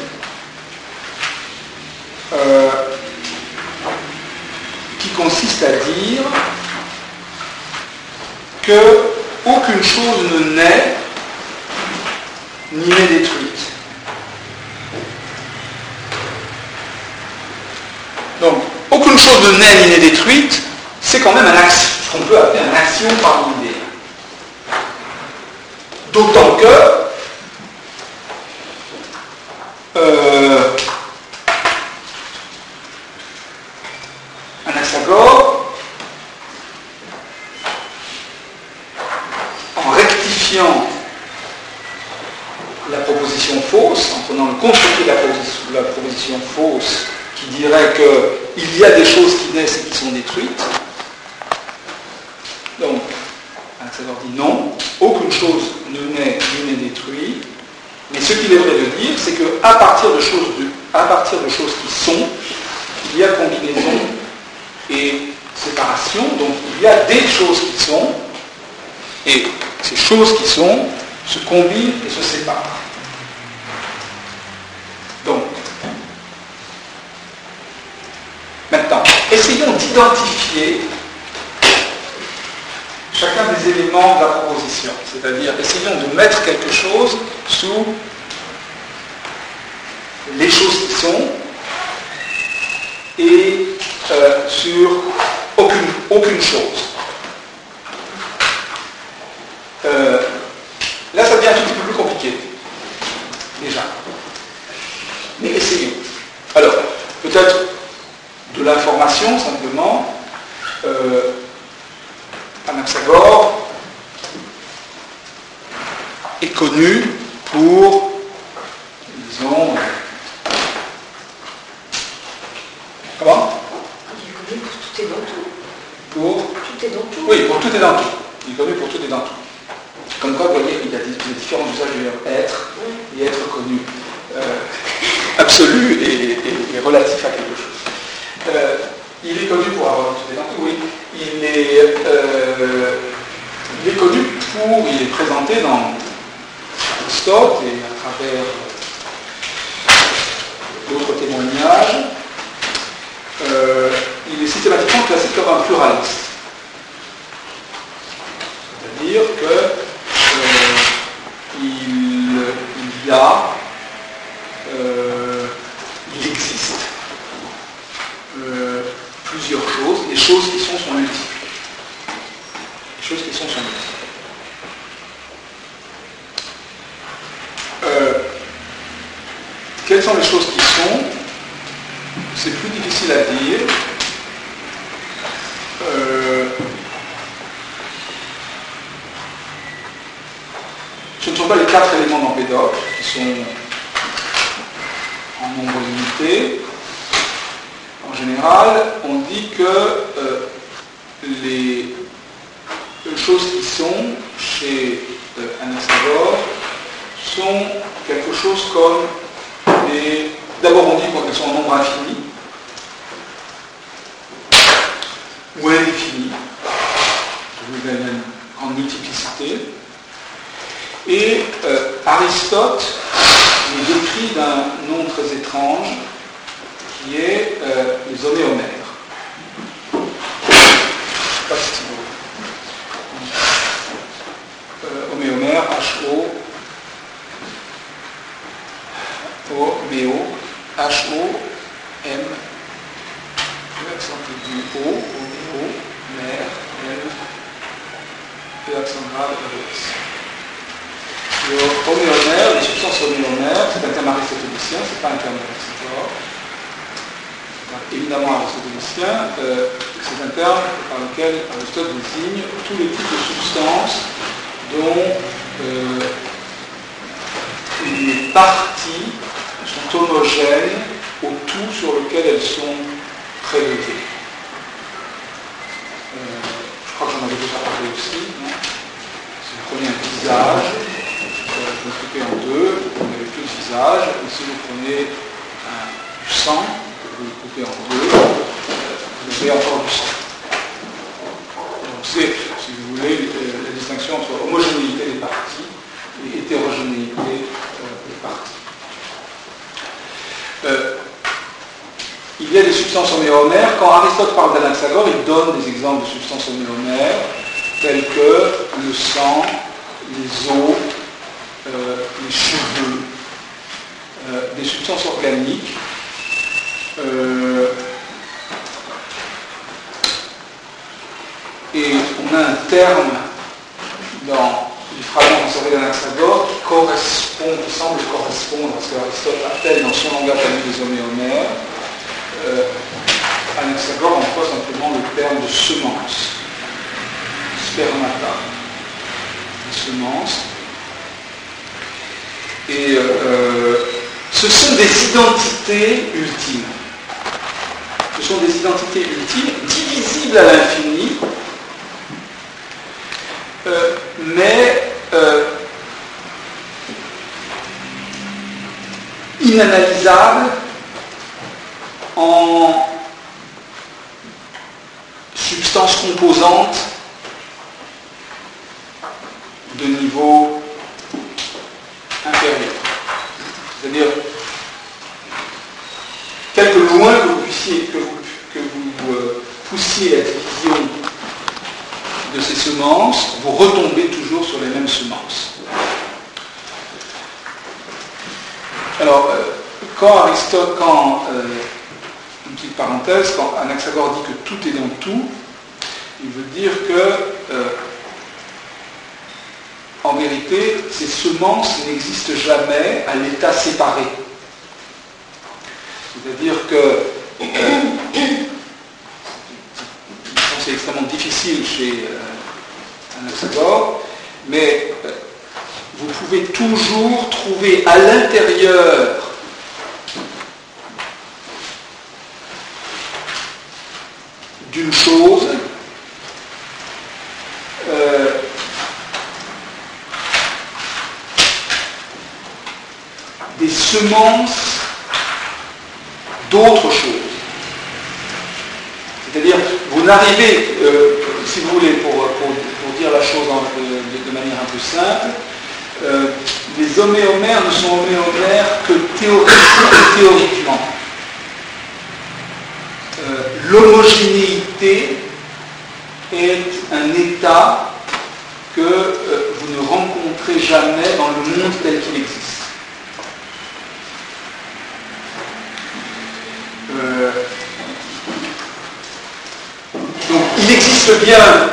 euh, qui consiste à dire que aucune chose ne naît ni n'est détruite. Donc, aucune chose ne naît ni n'est détruite, c'est quand même un axiome, ce qu'on peut appeler un axiome parménidéen. D'autant que euh, Anaxagore, en rectifiant la proposition fausse, en prenant le contre-pied de la proposition, la proposition fausse, qui dirait qu'il y a des choses qui naissent et qui sont détruites. Donc, Anaxagore dit non, aucune chose ne naît ni n'est détruite, mais ce qu'il est vrai de dire, c'est qu'à partir de choses de, à partir de choses qui sont, il y a combinaison et séparation, donc il y a des choses qui sont, et ces choses qui sont se combinent et se séparent. Donc, maintenant, essayons d'identifier chacun des éléments de la proposition, c'est-à-dire essayons de mettre quelque chose sous les choses qui sont et euh, sur aucune, aucune chose. Euh, là, ça devient un tout petit peu plus compliqué, déjà. Mais essayons. Alors, peut-être de l'information, simplement. Euh, Anaxagore est connu pour, disons, comment ? Il est connu pour tout et dans tout. Pour Tout et dans tout. Oui, pour tout et dans tout. Il est connu pour tout et dans tout. Comme quoi, vous voyez, il y a des, des différents usages du verbe être et être connu. Euh, absolu et, et, et relatif à quelque chose. Euh, il est connu pour avoir tout et dans tout, oui. Il est, euh, il est connu pour, il est présenté dans Aristote et à travers d'autres témoignages. Euh, il est systématiquement classé comme un pluraliste. C'est-à-dire que euh, il, il y a, euh, il existe euh, plusieurs choses, les choses qui sont sont multiples. Les choses qui sont sont multiples. Euh, quelles sont les choses qui sont? C'est plus difficile à dire. Euh, ce ne sont pas les quatre éléments d'Empédocle qui sont en nombre limité. En général, on dit que euh, les choses qui sont chez euh, Anaxagore sont quelque chose comme des... D'abord, on dit qu'elles sont en nombre infini ou indéfini, en multiplicité. Et euh, Aristote les décrit d'un nom très étrange qui est euh, les homéomères. Je ne sais pas si c'est euh, homéomère, H O O M O H O M P accent aigu O, O, mère, L, P accent grave, E S. Le homéomère, les substances homéomères, c'est un terme aristotélicien, c'est pas un terme d'Aristote. Évidemment aristotélicien, euh, c'est un terme par lequel Aristote désigne tous les types de substances dont euh, les parties sont homogènes au tout sur lequel elles sont prélevées. Euh, je crois que j'en avais déjà parlé aussi. Non, si vous prenez un visage, euh, je vais couper en deux, vous avez tout le visage, et si vous prenez un, du sang, vous le coupez en deux, vous avez encore du sang. Donc C'est, si vous voulez, la distinction entre homogénéité des parties et hétérogénéité euh, des parties. Euh, il y a des substances homéomères. Quand Aristote parle d'Anaxagore, il donne des exemples de substances homéomères telles que le sang, les os, euh, les cheveux, euh, des substances organiques. Euh, et on a un terme dans les fragments conservés d'Anaxagore qui correspond, qui semble correspondre à ce qu'Aristote appelle dans son langage à lui des homéomères. Euh, Anaxagore emploie simplement le terme de semence, spermata, semence. Et euh, ce sont des identités ultimes. Ce sont des identités ultimes, divisibles à l'infini, euh, mais euh, inanalysables en substances composantes de niveau inférieur. C'est-à-dire, quelque loin que vous puissiez, que vous, que vous euh, poussiez la division de ces semences, vous retombez toujours sur les mêmes semences. Alors, euh, quand Aristote, quand, euh, une petite parenthèse, quand Anaxagore dit que tout est dans tout, il veut dire que, euh, en vérité, ces semences n'existent jamais à l'état séparé. C'est-à-dire que euh, c'est extrêmement difficile chez euh, Anaxagore, mais euh, vous pouvez toujours trouver à l'intérieur d'une chose euh, des semences d'autres choses. C'est-à-dire, vous n'arrivez, euh, si vous voulez, pour, pour, pour dire la chose en, de, de manière un peu simple, euh, les homéomères ne sont homéomères que théoriquement. théoriquement. Euh, l'homogénéité est un état que euh, vous ne rencontrez jamais dans le monde tel qu'il existe. Euh, donc il existe bien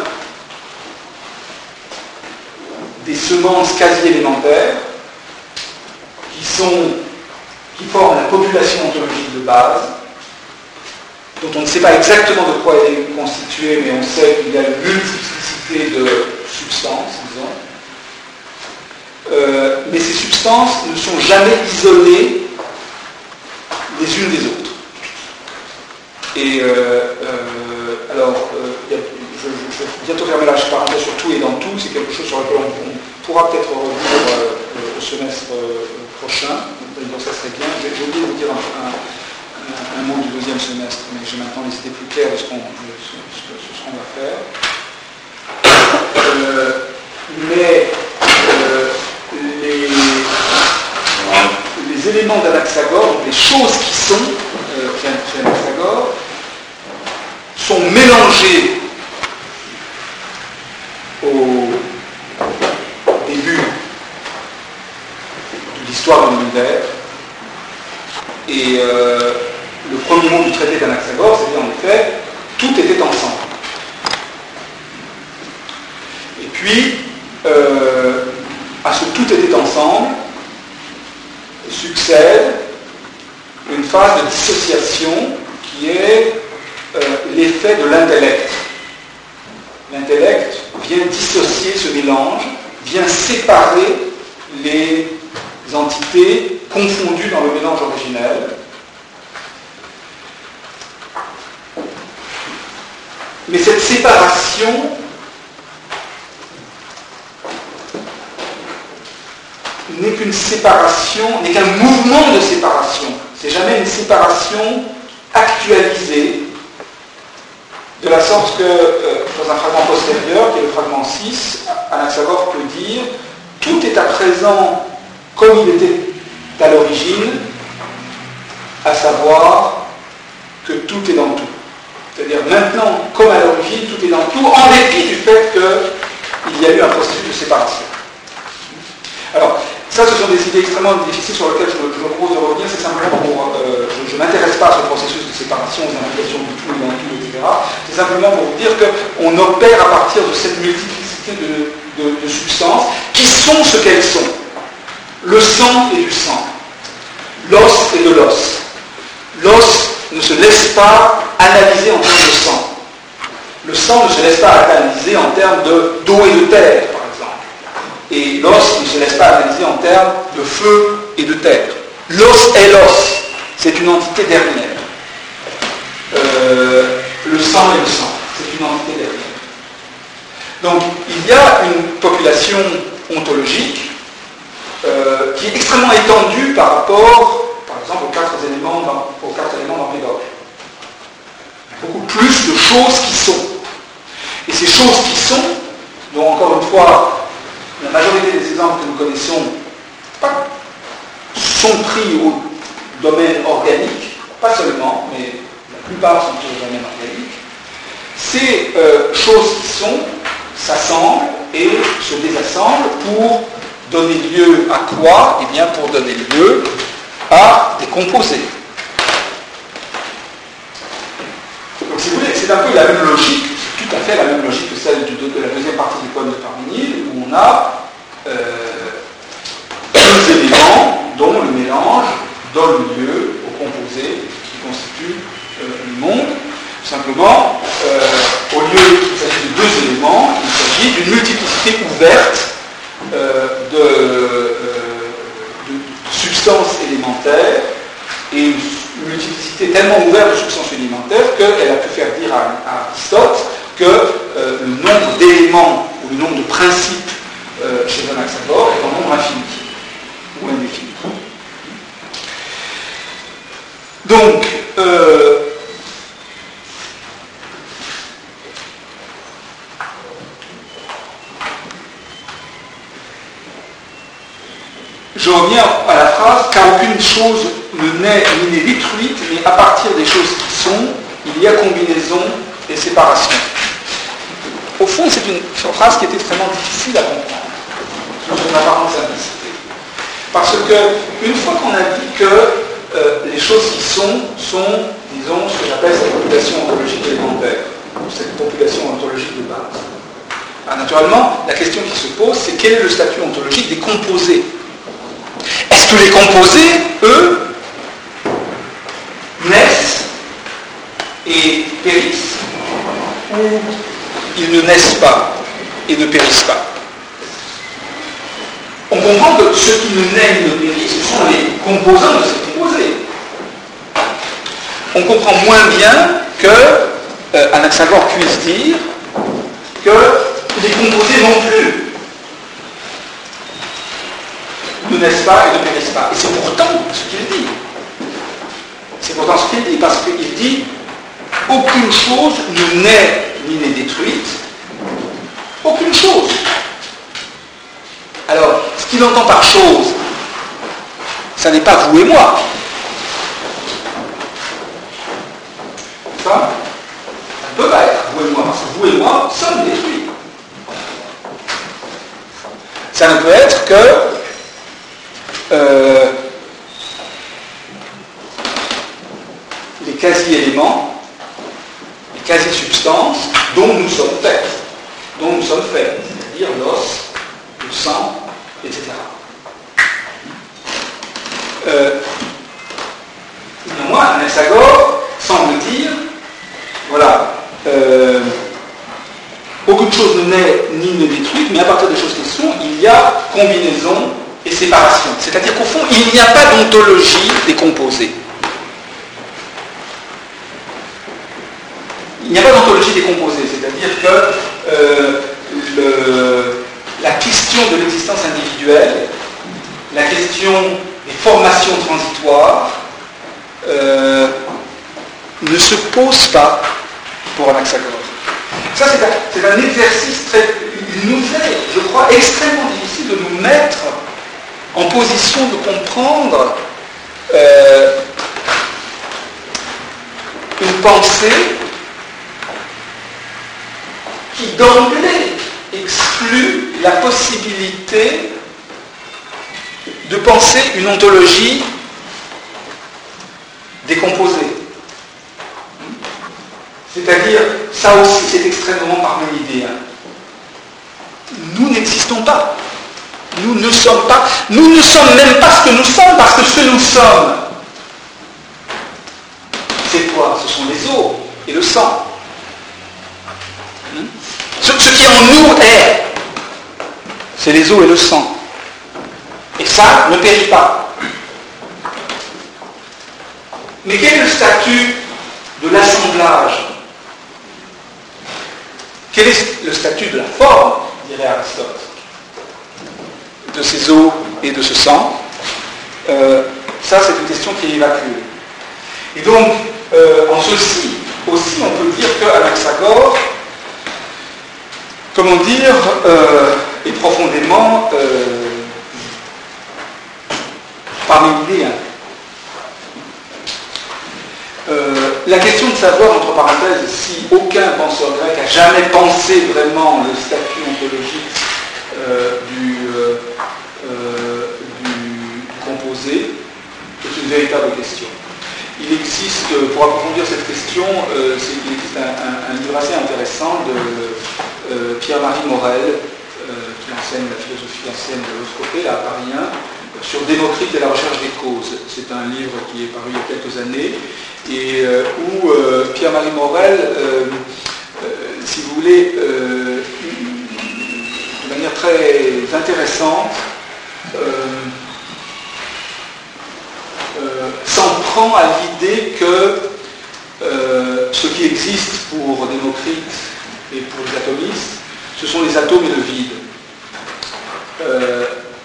des semences quasi élémentaires qui sont qui forment la population ontologique de base, dont on ne sait pas exactement de quoi elle est constituée, mais on sait qu'il y a une multiplicité de substances, disons. Euh, mais ces substances ne sont jamais isolées les unes des autres. Et euh, euh, alors, euh, y a, je, je vais bientôt fermer la parenthèse sur tout et dans tout, c'est quelque chose sur lequel on, on pourra peut-être revenir euh, au semestre euh, prochain, donc ça serait bien. J'ai oublié de vous dire un, un, un, un mot du deuxième semestre, mais j'ai maintenant les idées plus claires de ce qu'on ce, va faire. Euh, mais euh, les, les éléments d'Anaxagore, donc les choses qui sont euh, chez Anaxagore, sont mélangés au début de l'histoire de l'univers. Et euh, le premier mot du traité d'Anaxagore, c'est en effet, tout était ensemble. Et puis, euh, à ce tout était ensemble, succède une phase de dissociation qui est euh, l'effet de l'intellect. L'intellect vient dissocier ce mélange, vient séparer les entités confondues dans le mélange originel. Mais cette séparation n'est qu'une séparation, n'est qu'un mouvement de séparation. C'est jamais une séparation actualisée De la sorte que, euh, dans un fragment postérieur, qui est le fragment six, Anaxagore peut dire « Tout est à présent comme il était à l'origine, à savoir que tout est dans tout. » C'est-à-dire maintenant, comme à l'origine, tout est dans tout, en dépit du fait qu'il y a eu un processus de séparation. Alors, ça, ce sont des idées extrêmement difficiles sur lesquelles je me, je me propose de revenir. C'est simplement pour... Euh, je ne m'intéresse pas à ce processus de séparation, aux implications du tout et dans tout, et cetera. C'est simplement pour vous dire qu'on opère à partir de cette multiplicité de, de, de substances qui sont ce qu'elles sont. Le sang est du sang. L'os est de l'os. L'os ne se laisse pas analyser en termes de sang. Le sang ne se laisse pas analyser en termes de, d'eau et de terre, par exemple. Et l'os ne se laisse pas analyser en termes de feu et de terre. L'os est l'os. C'est une entité dernière. Euh, le sang est le sang. C'est une entité dernière. Donc, il y a une population ontologique euh, qui est extrêmement étendue par rapport, par exemple, aux quatre éléments dans, aux quatre éléments dans Pédagogue. Beaucoup plus de choses qui sont. Et ces choses qui sont, dont encore une fois, la majorité des exemples que nous connaissons pas, sont pris au domaine organique, pas seulement, mais la plupart sont pris au domaine organique. Ces euh, choses qui sont s'assemblent et se désassemblent pour donner lieu à quoi? Eh bien, pour donner lieu à des composés. Donc, si vous voulez, c'est un peu la même logique, c'est tout à fait la même logique que celle du, de la deuxième partie du poème de Parménide, où on a euh, deux éléments dont le mélange donne lieu aux composés qui constituent euh, le monde. Simplement, euh, au lieu qu'il s'agisse de deux éléments, il s'agit d'une multiplicité ouverte euh, de, euh, de, de substances élémentaires, et une multiplicité tellement ouverte de substances élémentaires qu'elle a pu faire dire à, à Aristote que euh, le nombre d'éléments ou le nombre de principes euh, chez Anaxagore est un nombre infini ou indéfini. Donc, euh, je reviens à la phrase « Car aucune chose ne naît ni n'est détruite, mais à partir des choses qui sont, il y a combinaison et séparation. » Au fond, c'est une phrase qui est extrêmement difficile à comprendre, sur son apparente simplicité. Parce que, une fois qu'on a dit que euh, les choses qui sont, sont, disons, ce que j'appelle cette population ontologique élémentaire, ou cette population ontologique de base. Alors, naturellement, la question qui se pose, c'est quel est le statut ontologique des composés? Est-ce que les composés, eux, naissent et périssent, ou ils ne naissent pas et ne périssent pas? On comprend que ce qui ne naît et ne périt, ce sont les composants de ces composés. On comprend moins bien que euh, Anaxagore puisse dire que les composés non plus ne naissent pas et ne périssent pas. Et c'est pourtant ce qu'il dit. C'est pourtant ce qu'il dit, parce qu'il dit aucune chose ne naît ni n'est détruite. Aucune chose. Alors, ce qu'il entend par chose, ça n'est pas vous et moi. Ça, ça ne peut pas être vous et moi, parce que vous et moi sommes détruits. Ça ne peut être que euh, les quasi-éléments, les quasi-substances dont nous sommes faits, dont nous sommes faits, c'est-à-dire l'os, le sang, et cetera. Euh, néanmoins, Anaxagore semble dire, voilà, euh, aucune chose ne naît ni ne détruite, mais à partir des choses qui sont, il y a combinaison et séparation. C'est-à-dire qu'au fond, il n'y a pas d'ontologie des composés. Il n'y a pas d'ontologie des composés, c'est-à-dire que euh, le, la question de l'existence individuelle, la question des formations transitoires, euh, ne se pose pas pour Anaxagore. Ça, c'est un, c'est un exercice très... Il nous est, je crois, extrêmement difficile de nous mettre en position de comprendre euh, une pensée qui d'emblée exclut la possibilité de penser une ontologie décomposée. C'est-à-dire, ça aussi c'est extrêmement parménidéen. Nous n'existons pas. Nous ne sommes pas. Nous ne sommes même pas ce que nous sommes, parce que ce que nous sommes, c'est quoi? Ce sont les os et le sang. Ce, ce qui en nous est, c'est les os et le sang. Et ça ne périt pas. Mais quel est le statut de l'assemblage? Quel est le statut de la forme, dirait Aristote, de ces os et de ce sang? euh, Ça, c'est une question qui est évacuée. Et donc, euh, en ceci, aussi, on peut dire qu'Anaxagore, comment dire, euh, est profondément euh, parménidéen. Euh, la question de savoir, entre parenthèses, si aucun penseur grec a jamais pensé vraiment le statut ontologique euh, du, euh, euh, du, du composé, c'est une véritable question. Il existe, pour approfondir cette question, euh, il existe un, un, un livre assez intéressant de euh, Pierre-Marie Morel, euh, qui enseigne la philosophie ancienne de l'Oscopée, là, à Paris un, sur Démocrite et la recherche des causes. C'est un livre qui est paru il y a quelques années, et euh, où euh, Pierre-Marie Morel, euh, euh, si vous voulez, euh, de manière très intéressante, euh, euh, s'en prend à l'idée que euh, ce qui existe pour Démocrite et pour les atomistes, ce sont les atomes et le vide. Euh,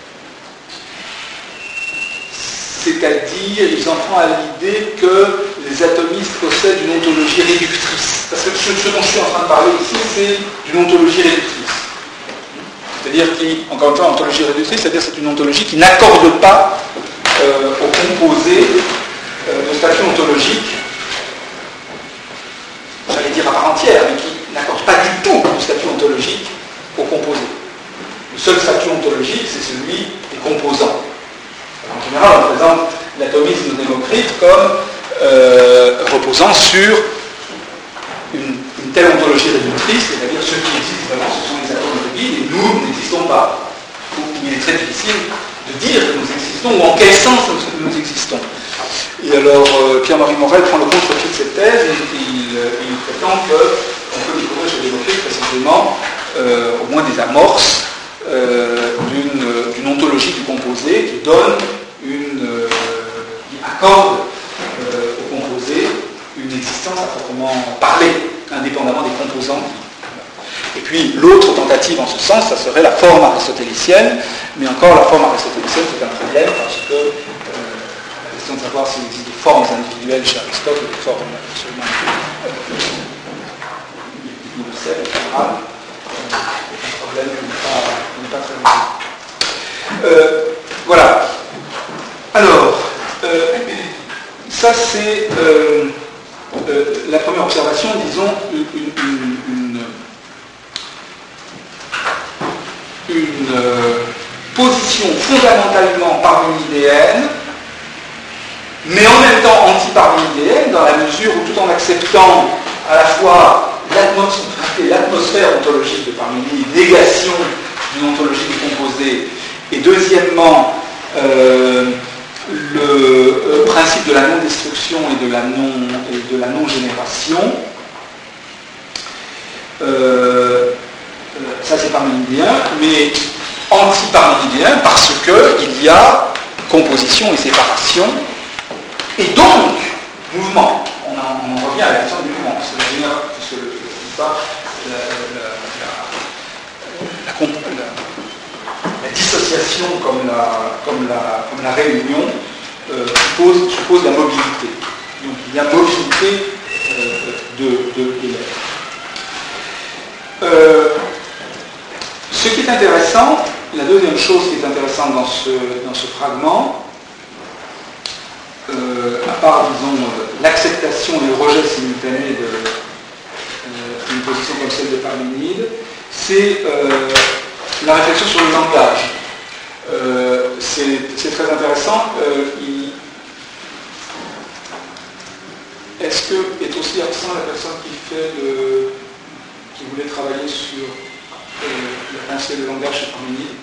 C'est-à-dire, ils en prennent à l'idée que les atomistes possèdent une ontologie réductrice. Parce que ce, ce dont je suis en train de parler ici, c'est d'une ontologie réductrice. C'est-à-dire, qui, encore une fois, ontologie réductrice, c'est-à-dire c'est une ontologie qui n'accorde pas euh, au composé euh, de statut ontologique, j'allais dire à part entière, mais qui n'accorde pas du tout le statut ontologique au composé. Le seul statut ontologique, c'est celui des composants. En général, on présente l'atomisme de Démocrite comme euh, reposant sur une, une telle ontologie réductrice, c'est-à-dire ce qui existe vraiment, ce sont les atomes de vide, et nous, nous n'existons pas. Il est très difficile de dire que nous existons, ou en quel sens nous, nous existons. Et alors, euh, Pierre-Marie Morel prend le contre-pied de cette thèse, et il, il prétend qu'on peut découvrir chez Démocrite précisément euh, au moins des amorces Euh, d'une, d'une ontologie du composé qui donne une, euh, qui accorde euh, au composé une existence à proprement parler, indépendamment des composants. Et puis l'autre tentative en ce sens, ça serait la forme aristotélicienne, mais encore la forme aristotélicienne c'est un problème parce que euh, la question de savoir s'il existe des formes individuelles chez Aristote ou des formes absolument euh, universelles, et générales. Problème qui n'est pas, pas très bien. Euh, voilà. Alors, euh, ça c'est euh, euh, la première observation, disons, une, une, une, une euh, position fondamentalement parménidéenne, mais en même temps anti-parménidéenne, dans la mesure où tout en acceptant à la fois l'atmosphère ontologique de Parménide, négation d'une ontologie décomposée, et deuxièmement, euh, le euh, principe de la non-destruction et de la non, et de la non-génération, euh, euh, ça c'est parménidéen, mais anti-parménidéen parce qu'il y a composition et séparation, et donc mouvement. On en, on en revient à la question du mouvement, parce que la génération, pas la, la, la, la, la dissociation comme la, comme la, comme la réunion euh, suppose, suppose la mobilité. Donc il y a mobilité euh, de, de, de l'air. euh, ce qui est intéressant, la deuxième chose qui est intéressante dans ce, dans ce fragment, euh, à part, disons, l'acceptation et le rejet simultané de, euh, d'une position comme celle de Parménide, c'est euh, la réflexion sur le langage. Euh, c'est, c'est très intéressant. Euh, il, est-ce que est aussi absent la personne qui fait le, qui voulait travailler sur euh, la pensée de langage chez Parménide?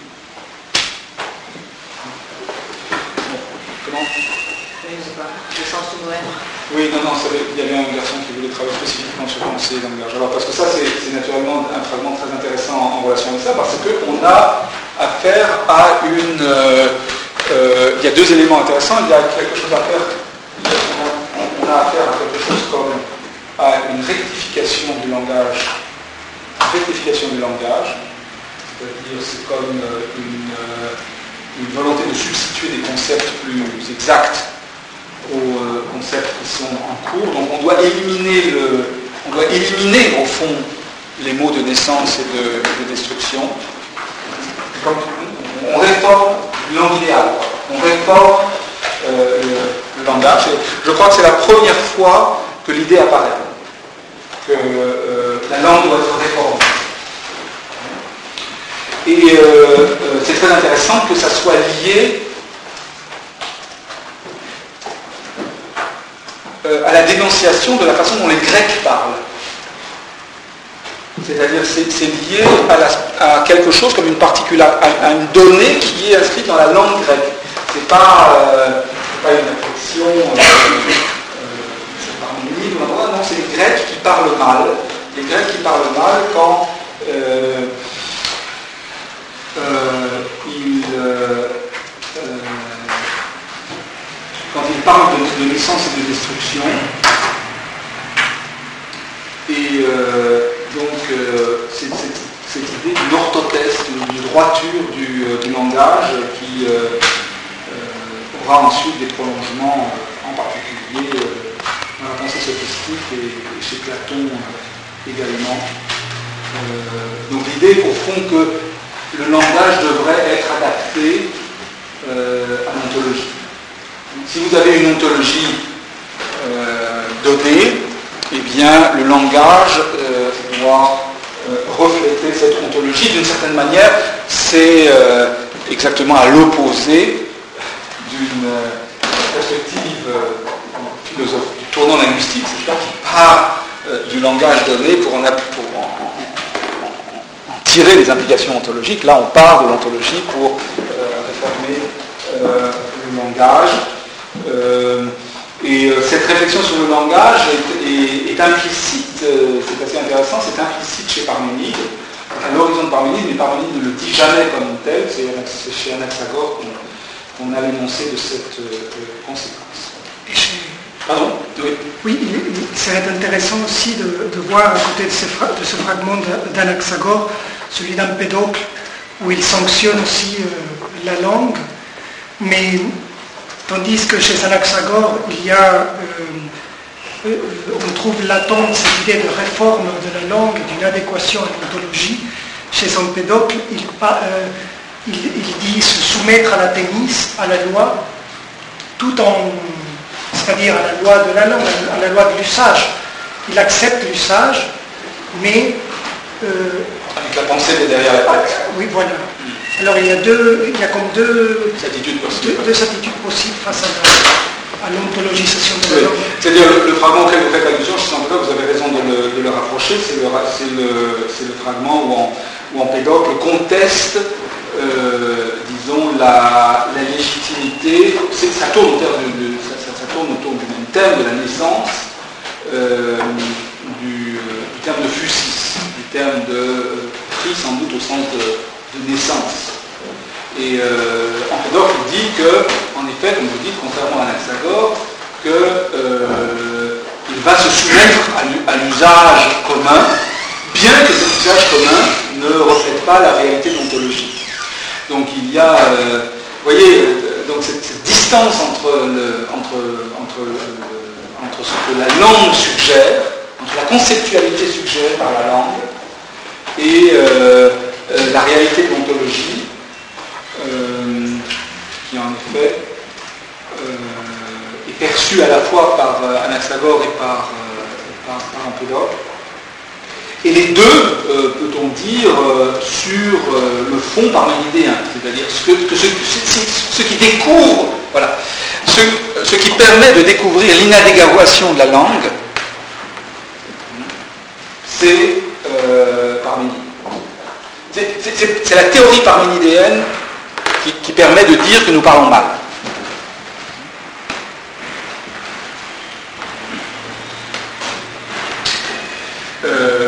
Bon, comment? Je ne sais pas, le sens du poème. Oui, non, non, il y avait un garçon qui voulait travailler spécifiquement sur pensée et langage. Alors, parce que ça, c'est, c'est naturellement un fragment très intéressant en, en relation avec ça, parce qu'on a affaire à une... Euh, euh, il y a deux éléments intéressants. Il y a quelque chose à faire... On a affaire à quelque chose comme à une rectification du langage. Rectification du langage. C'est-à-dire, c'est comme une, une volonté de substituer des concepts plus exacts aux euh, concepts qui sont en cours. Donc on doit éliminer le, on doit éliminer au fond les mots de naissance et de, de destruction. Comme on réforme le langue idéal, on réforme euh, le, le langage. Et je crois que c'est la première fois que l'idée apparaît, que euh, la langue doit être réformée. Et euh, euh, c'est très intéressant que ça soit lié à la dénonciation de la façon dont les Grecs parlent. C'est-à-dire c'est, c'est lié à, la, à quelque chose comme une particularité, à, à une donnée qui est inscrite dans la langue grecque. C'est pas, euh, c'est pas une réflexion euh, euh, sur Parménide ou un non, c'est les Grecs qui parlent mal. Les Grecs qui parlent mal quand euh, euh, ils euh, euh, quand il parle de, de naissance et de destruction. Et euh, donc, euh, c'est cette, cette idée d'une orthothèse, d'une droiture du, euh, du langage qui euh, euh, aura ensuite des prolongements, euh, en particulier euh, dans la pensée sophistique et, et chez Platon euh, également. Euh, donc l'idée, au fond, que le langage devrait être adapté euh, à l'ontologie. Si vous avez une ontologie euh, donnée, eh bien, le langage euh, doit euh, refléter cette ontologie. D'une certaine manière, c'est euh, exactement à l'opposé d'une euh, perspective euh, philosophique, du tournant linguistique, c'est-à-dire qui part euh, du langage donné pour en, pour en, en, en tirer les implications ontologiques. Là, on part de l'ontologie pour euh, réformer euh, le langage. Euh, et euh, cette réflexion sur le langage est, est, est implicite, euh, c'est assez intéressant, c'est implicite chez Parménide, à l'horizon de Parménide, mais Parménide ne le dit jamais comme tel, c'est, c'est chez Anaxagore qu'on, qu'on a l'énoncé de cette euh, conséquence. Et chez... Pardon? Oui, oui il, il serait intéressant aussi de, de voir à côté de ce, fra- de ce fragment d'Anaxagore, celui d'Empédocle, où il sanctionne aussi euh, la langue, mais tandis que chez Anaxagore, il y a, euh, euh, on trouve latente cette idée de réforme de la langue, d'une adéquation à l'ontologie. Chez Empédocle, il, euh, il, il dit se soumettre à la thémis, à la loi, tout en, c'est-à-dire à la loi de la langue, à la loi de l'usage. Il accepte l'usage, mais... Euh, avec la pensée de derrière la tête. Ah, oui, voilà. Alors il y a deux, il y a comme deux attitudes possibles, deux, deux attitudes possibles face à, la, à l'ontologisation de la oui. langue. C'est-à-dire le, le fragment auquel vous faites allusion, je sens que vous avez raison de le, de le rapprocher, c'est le, c'est le, c'est le fragment où, en, où Empédocle conteste, euh, disons, la, la légitimité, c'est, ça, tourne autour de, de, ça, ça tourne autour du même thème de la naissance, euh, du, du terme de fusis, du terme de prix sans doute au sens de de naissance. Et euh, Empédocle dit que, en effet, comme vous dites, contrairement à Anaxagore, qu'il euh, va se soumettre à l'usage commun, bien que cet usage commun ne reflète pas la réalité d'ontologie. Donc il y a, euh, vous voyez, euh, donc cette, cette distance entre, le, entre, entre, le, entre ce que la langue suggère, entre la conceptualité suggérée par la langue, et euh, euh, la réalité de l'ontologie, euh, qui en effet euh, est perçue à la fois par euh, Anaxagore et par, euh, par, par Empédocle. Et les deux, euh, peut-on dire, euh, sur euh, le fond parménidéen, c'est-à-dire ce, que, que ce, ce, ce qui découvre, voilà, ce, ce qui permet de découvrir l'inadéquation de la langue, c'est euh, Parménide. C'est, c'est, c'est la théorie parménidéenne qui, qui permet de dire que nous parlons mal. Euh,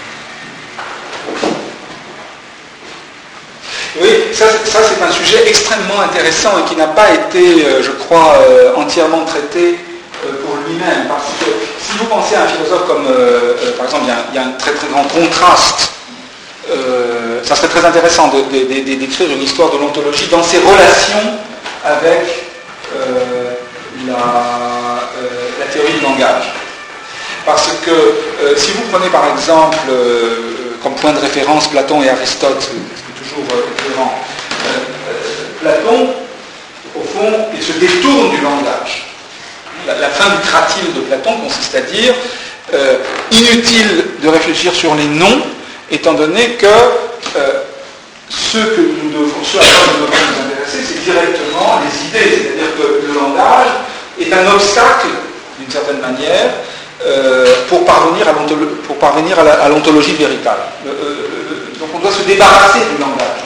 oui, ça, ça c'est un sujet extrêmement intéressant et qui n'a pas été, euh, je crois, euh, entièrement traité euh, pour lui-même. Parce que si vous pensez à un philosophe comme, euh, euh, par exemple, il y, a, il y a un très très grand contraste, euh, ça serait très intéressant de, de, de, de, d'écrire une histoire de l'ontologie dans ses relations avec euh, la, euh, la théorie du langage. Parce que euh, si vous prenez par exemple euh, comme point de référence Platon et Aristote, c'est, c'est toujours euh, éclairant, euh, euh, Platon, au fond, il se détourne du langage. La, la fin du cratyle de Platon consiste à dire euh, inutile de réfléchir sur les noms, étant donné que euh, ce que nous devons, ce à quoi nous devons nous intéresser, c'est directement les idées, c'est-à-dire que le langage est un obstacle, d'une certaine manière, Euh, pour parvenir à, l'ontolo- pour parvenir à, la, à l'ontologie véritable. Euh, euh, donc on doit se débarrasser du langage.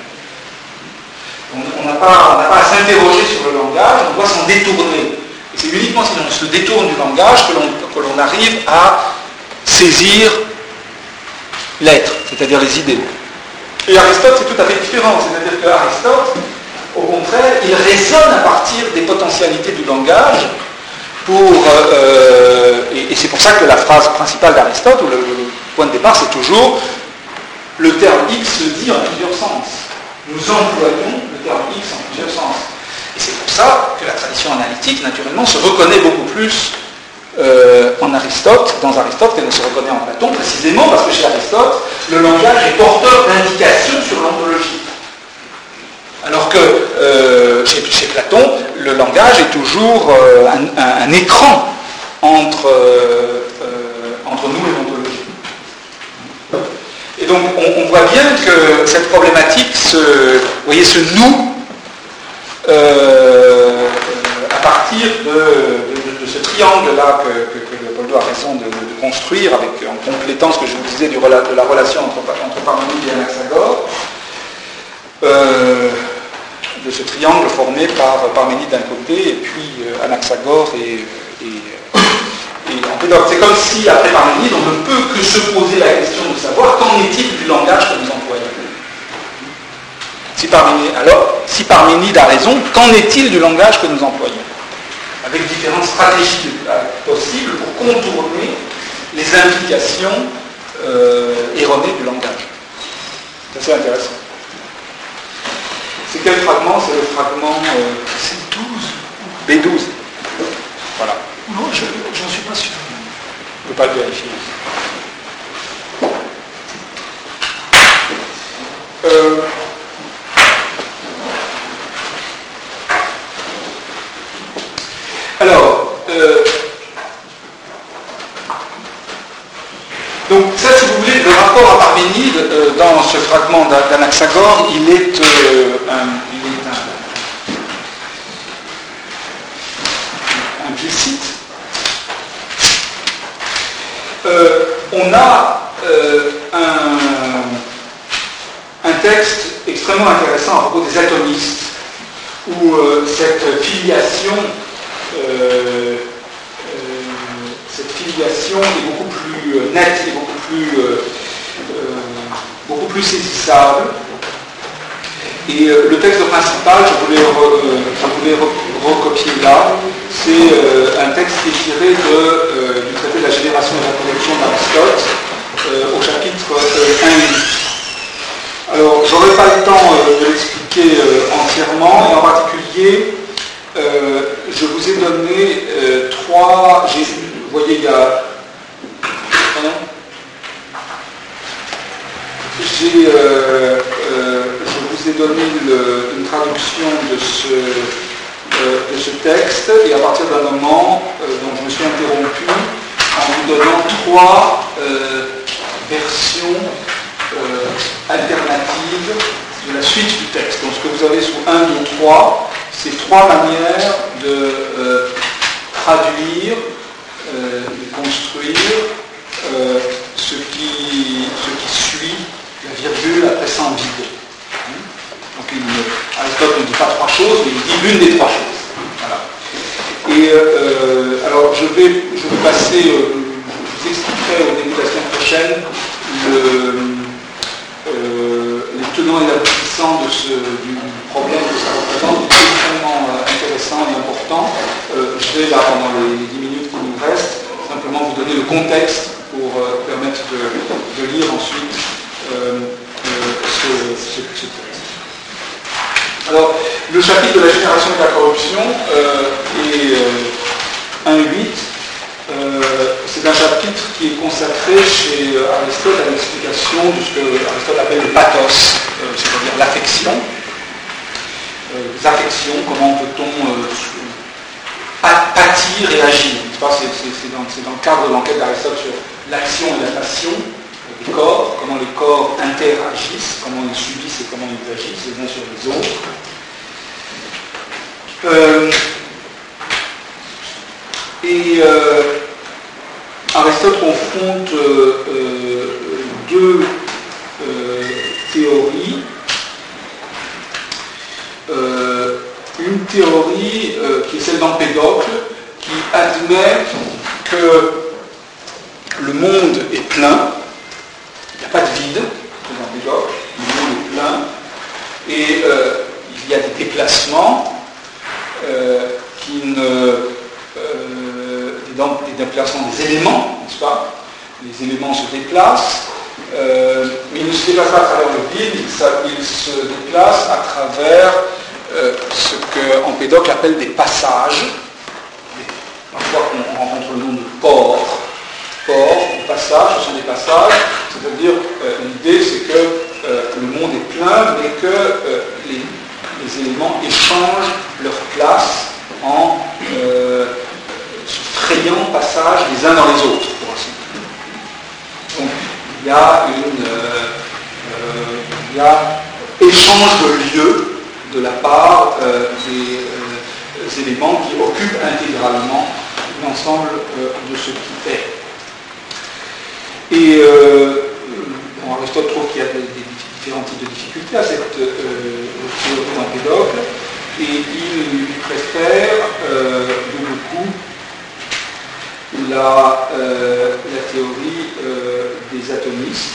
On n'a pas, pas à s'interroger sur le langage, on doit s'en détourner. Et c'est uniquement si on se détourne du langage que l'on, que l'on arrive à saisir l'être, c'est-à-dire les idées. Et Aristote, c'est tout à fait différent. C'est-à-dire qu'Aristote, au contraire, il raisonne à partir des potentialités du langage. Pour, euh, et, et c'est pour ça que la phrase principale d'Aristote, ou le, le point de départ, c'est toujours le terme X se dit en plusieurs sens. Nous employons le terme X en plusieurs sens. Et c'est pour ça que la tradition analytique, naturellement, se reconnaît beaucoup plus euh, en Aristote, dans Aristote, qu'elle ne se reconnaît en Platon, précisément parce que chez Aristote, le langage est porteur d'indications sur l'ontologie. Alors que euh, chez, chez Platon, le langage est toujours euh, un, un, un écran entre, euh, euh, entre nous et l'ontologie. Et donc on, on voit bien que cette problématique, se, vous voyez, ce nous, euh, à partir de, de, de ce triangle-là que, que, que Leopoldo a raison de, de construire, avec, en complétant ce que je vous disais du, de la relation entre, entre Parménide et Anaxagore, euh, de ce triangle formé par Parménide d'un côté et puis euh, Anaxagore et, et, et Empédocle. C'est comme si, après Parménide, on ne peut que se poser la question de savoir qu'en est-il du langage que nous employons. Si Parménide, alors, si Parménide a raison, qu'en est-il du langage que nous employons? Avec différentes stratégies possibles pour contourner les implications euh, erronées du langage. C'est assez intéressant. C'est quel fragment? C'est le fragment euh, C'est douze. B douze. Voilà. Non, je n'en suis pas sûr. On ne peut pas le vérifier. Euh, alors, euh, donc ça, si vous voulez, le rapport à Parménide, euh, dans ce fragment d'Anaxagore, il est, euh, un, il est un, implicite. Euh, on a euh, un, un texte extrêmement intéressant à propos des atomistes, où euh, cette filiation euh, cette filiation est beaucoup plus euh, nette et beaucoup plus, euh, euh, beaucoup plus saisissable. Et euh, le texte principal, je voulais, re, euh, je voulais re, recopier là, c'est euh, un texte qui est tiré de, euh, du traité de la génération et de la correction d'Aristote, euh, au chapitre euh, un huit. Alors, je n'aurai pas le temps euh, de l'expliquer euh, entièrement, et en particulier, euh, je vous ai donné euh, trois... J'ai, vous voyez, il y a... Pardon ? euh, euh, je vous ai donné le, une traduction de ce, euh, de ce texte, et à partir d'un moment, euh, donc je me suis interrompu en vous donnant trois euh, versions euh, alternatives de la suite du texte. Donc ce que vous avez sous un, deux, trois, c'est trois manières de euh, traduire, euh, de construire euh, ce, qui, ce qui suit la virgule après sans vide. Donc il, Aristote ne dit pas trois choses, mais il dit l'une des trois choses. Voilà. Et euh, alors je vais, je vais passer, euh, je vous expliquerai au début de la semaine prochaine le, euh, les tenants et aboutissants de ce, du problème que ça représente, qui est extrêmement euh, intéressant et important. Euh, je vais là, pendant les dix minutes qui nous restent, simplement vous donner le contexte pour euh, permettre de, de lire ensuite euh, euh, ce, ce, ce texte. Alors, le chapitre de la génération de la corruption euh, est euh, un huit. Euh, c'est un chapitre qui est consacré chez Aristote à l'explication de ce que Aristote appelle le pathos, euh, c'est-à-dire l'affection. Euh, les affections, comment peut-on euh, pâtir et agir. C'est, c'est, c'est, dans, c'est dans le cadre de l'enquête d'Aristote sur l'action et la passion des corps, comment les corps interagissent, comment ils subissent et comment ils agissent les uns sur les autres. Euh, et euh, Aristote confronte euh, euh, deux euh, théories. Euh, une théorie euh, qui est celle d'Empédocle, qui admet que le monde est plein, il n'y a pas de vide, dans Empédocle, le monde est plein, et euh, il y a des déplacements euh, qui ne... Euh, des déplacements des éléments, n'est-ce pas? Les éléments se déplacent, euh, mais ils ne se déplacent pas à travers le vide, ils, ils se déplacent à travers euh, ce qu'Empédocle appelle des passages. Parfois on rencontre le nom de port. Port, ou passage, ce sont des passages, c'est-à-dire euh, l'idée c'est que euh, le monde est plein, mais que euh, les, les éléments échangent leur place en euh, frayant passage les uns dans les autres, pour ainsi dire. Donc il y a une euh, euh, il y a échange de lieux de la part euh, des, euh, des éléments qui occupent intégralement l'ensemble euh, de ce qui est. Et euh, bon, Aristote trouve qu'il y a des, des différents types de difficultés à cette euh, théorie d'Empédocle, et il lui préfère euh, de beaucoup La, euh, la théorie euh, des atomistes,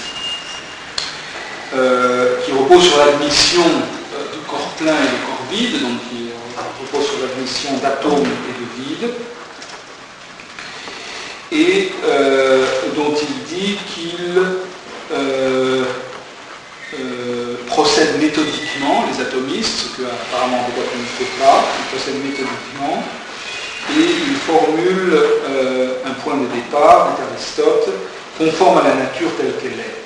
euh, qui repose sur l'admission euh, de corps pleins et de corps vides, donc qui euh, repose sur l'admission d'atomes et de vide, et euh, dont il dit qu'il euh, euh, procède méthodiquement, les atomistes, ce que apparemment on ne fait pas, ils procèdent méthodiquement. Et il formule euh, un point de départ, dit Aristote, conforme à la nature telle qu'elle est.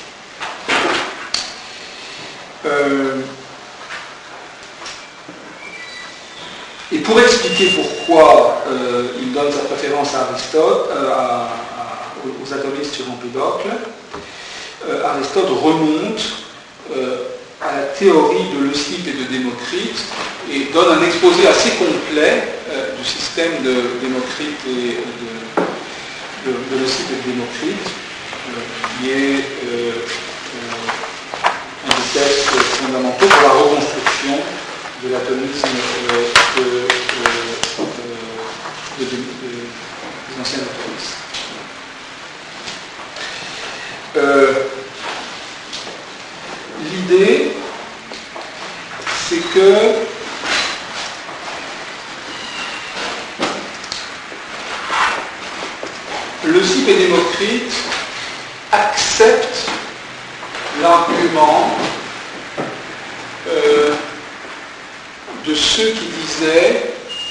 Euh, et pour expliquer pourquoi euh, il donne sa préférence à Aristote, euh, à, à, aux atomistes sur Empédocle, euh, Aristote remonte euh, à la théorie de Leucippe et de Démocrite et donne un exposé assez complet euh, du système de Démocrite et de, de, de Leucippe et de Démocrite, euh, qui est euh, euh, un des textes fondamentaux pour la reconstruction de l'atomisme euh, de, euh, de, de, de, des anciens atomistes. Euh, L'idée, c'est que Leucippe et Démocrite acceptent l'argument euh, de ceux qui disaient,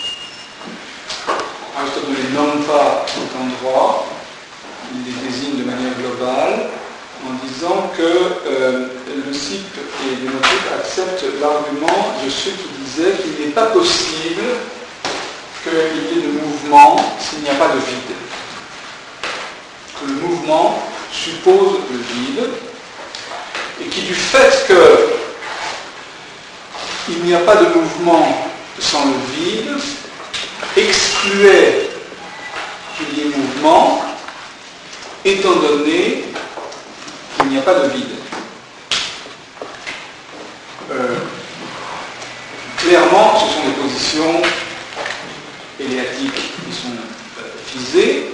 Aristote ne les nomme pas tout endroit, il les désigne de manière globale, en disant que euh, Le Cyp et Démocrite acceptent l'argument de ceux qui disaient qu'il n'est pas possible qu'il y ait de mouvement s'il n'y a pas de vide. Que le mouvement suppose le vide, et qui, du fait qu'il n'y a pas de mouvement sans le vide, excluait qu'il y ait mouvement, étant donné qu'il n'y a pas de vide. Euh, clairement, ce sont des positions éléatiques qui sont euh, visées.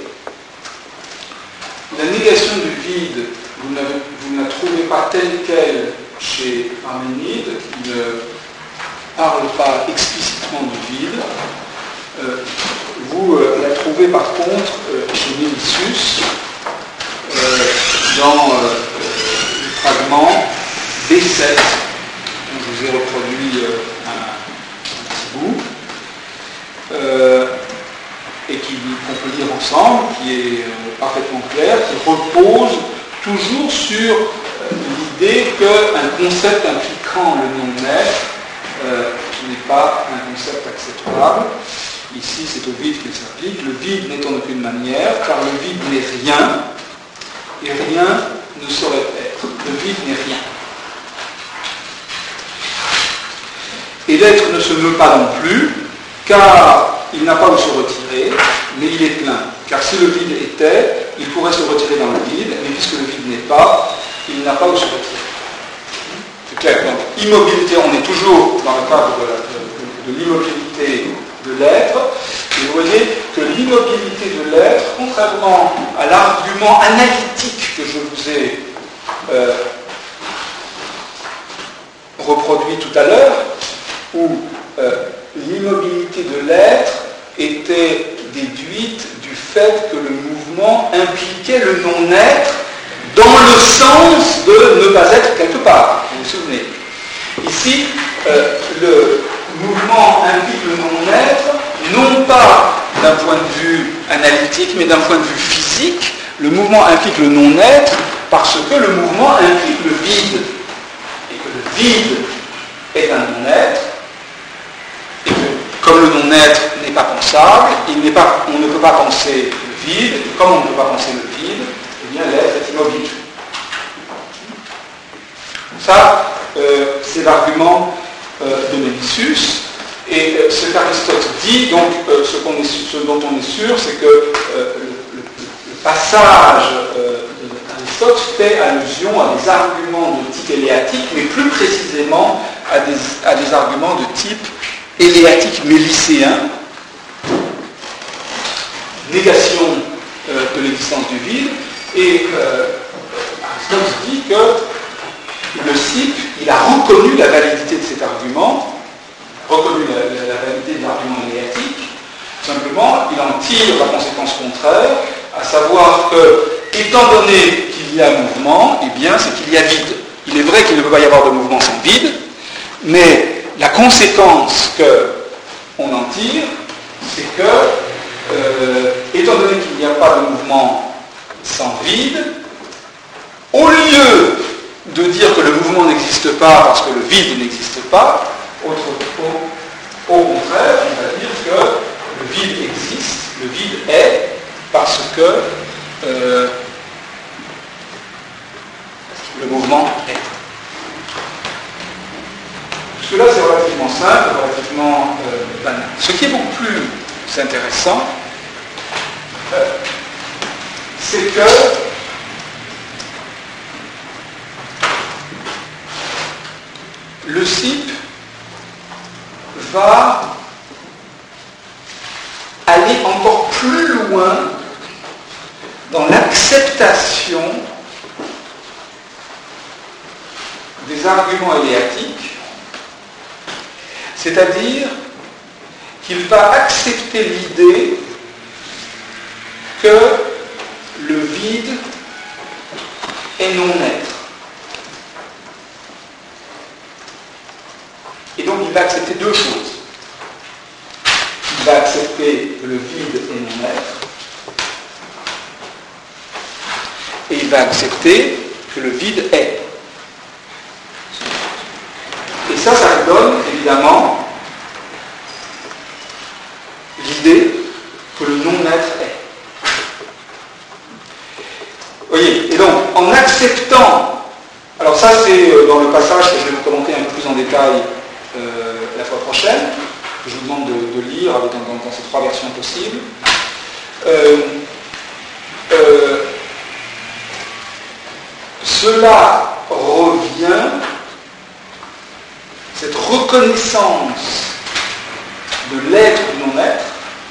La négation du vide, vous, vous ne la trouvez pas telle qu'elle chez Parménide, qui ne parle pas explicitement du vide. Euh, vous euh, la trouvez par contre euh, chez Mélicius, euh, dans euh, le fragment D sept, dont je vous ai reproduit euh, un, un petit bout. Euh, et qui, qu'on peut lire ensemble, qui est euh, parfaitement clair, qui repose toujours sur euh, l'idée qu'un concept impliquant le non-être euh, n'est pas un concept acceptable. Ici, c'est au vide qu'il s'applique. Le vide n'est en aucune manière, car le vide n'est rien, et rien ne saurait être. Le vide n'est rien. Et l'être ne se meut pas non plus, car il n'a pas où se retirer, mais il est plein. Car si le vide était, il pourrait se retirer dans le vide, mais puisque le vide n'est pas, il n'a pas où se retirer. C'est clair. Donc, immobilité, on est toujours dans le cadre de, la, de, de l'immobilité de l'être, et vous voyez que l'immobilité de l'être, contrairement à l'argument analytique que je vous ai euh, reproduit tout à l'heure, où euh, l'immobilité de l'être était déduite du fait que le mouvement impliquait le non-être dans le sens de ne pas être quelque part. Vous vous souvenez? Ici, euh, le mouvement implique le non-être, non pas d'un point de vue analytique, mais d'un point de vue physique. Le mouvement implique le non-être parce que le mouvement implique le vide. Et que le vide est un non-être. Et que, comme le non-être n'est pas pensable, il n'est pas, on ne peut pas penser le vide, et comme on ne peut pas penser le vide, eh bien l'être est immobile. Ça, euh, c'est l'argument euh, de Mélicius, et euh, ce qu'Aristote dit, donc euh, ce, qu'on est, ce dont on est sûr, c'est que euh, le, le, le passage euh, d'Aristote fait allusion à des arguments de type éléatique, mais plus précisément à des, à des arguments de type éléatique mélicéen, négation euh, de l'existence du vide, et euh, Aristote dit que le Cyp, il a reconnu la validité de cet argument, reconnu la, la, la validité de l'argument éléatique, simplement il en tire la conséquence contraire, à savoir que, étant donné qu'il y a mouvement, eh bien c'est qu'il y a vide. Il est vrai qu'il ne peut pas y avoir de mouvement sans vide, mais la conséquence qu'on en tire, c'est que, euh, étant donné qu'il n'y a pas de mouvement sans vide, au lieu de dire que le mouvement n'existe pas parce que le vide n'existe pas, autre, au, au contraire, on va dire que le vide existe, le vide est, parce que euh, le mouvement est. Cela c'est relativement simple, relativement euh, banal. Ce qui est beaucoup plus intéressant, euh, c'est que le Cyp va aller encore plus loin dans l'acceptation des arguments éléatiques, c'est-à-dire qu'il va accepter l'idée que le vide est non-être. Et donc il va accepter deux choses. Il va accepter que le vide est non-être, et il va accepter que le vide est. Et ça, ça donne évidemment l'idée que le non-être est. Vous voyez, et donc, en acceptant, alors ça c'est dans le passage que je vais vous commenter un peu plus en détail euh, la fois prochaine, que je vous demande de, de lire avec, dans, dans ces trois versions possibles. Euh, euh, cela revient, cette reconnaissance de l'être ou du non-être,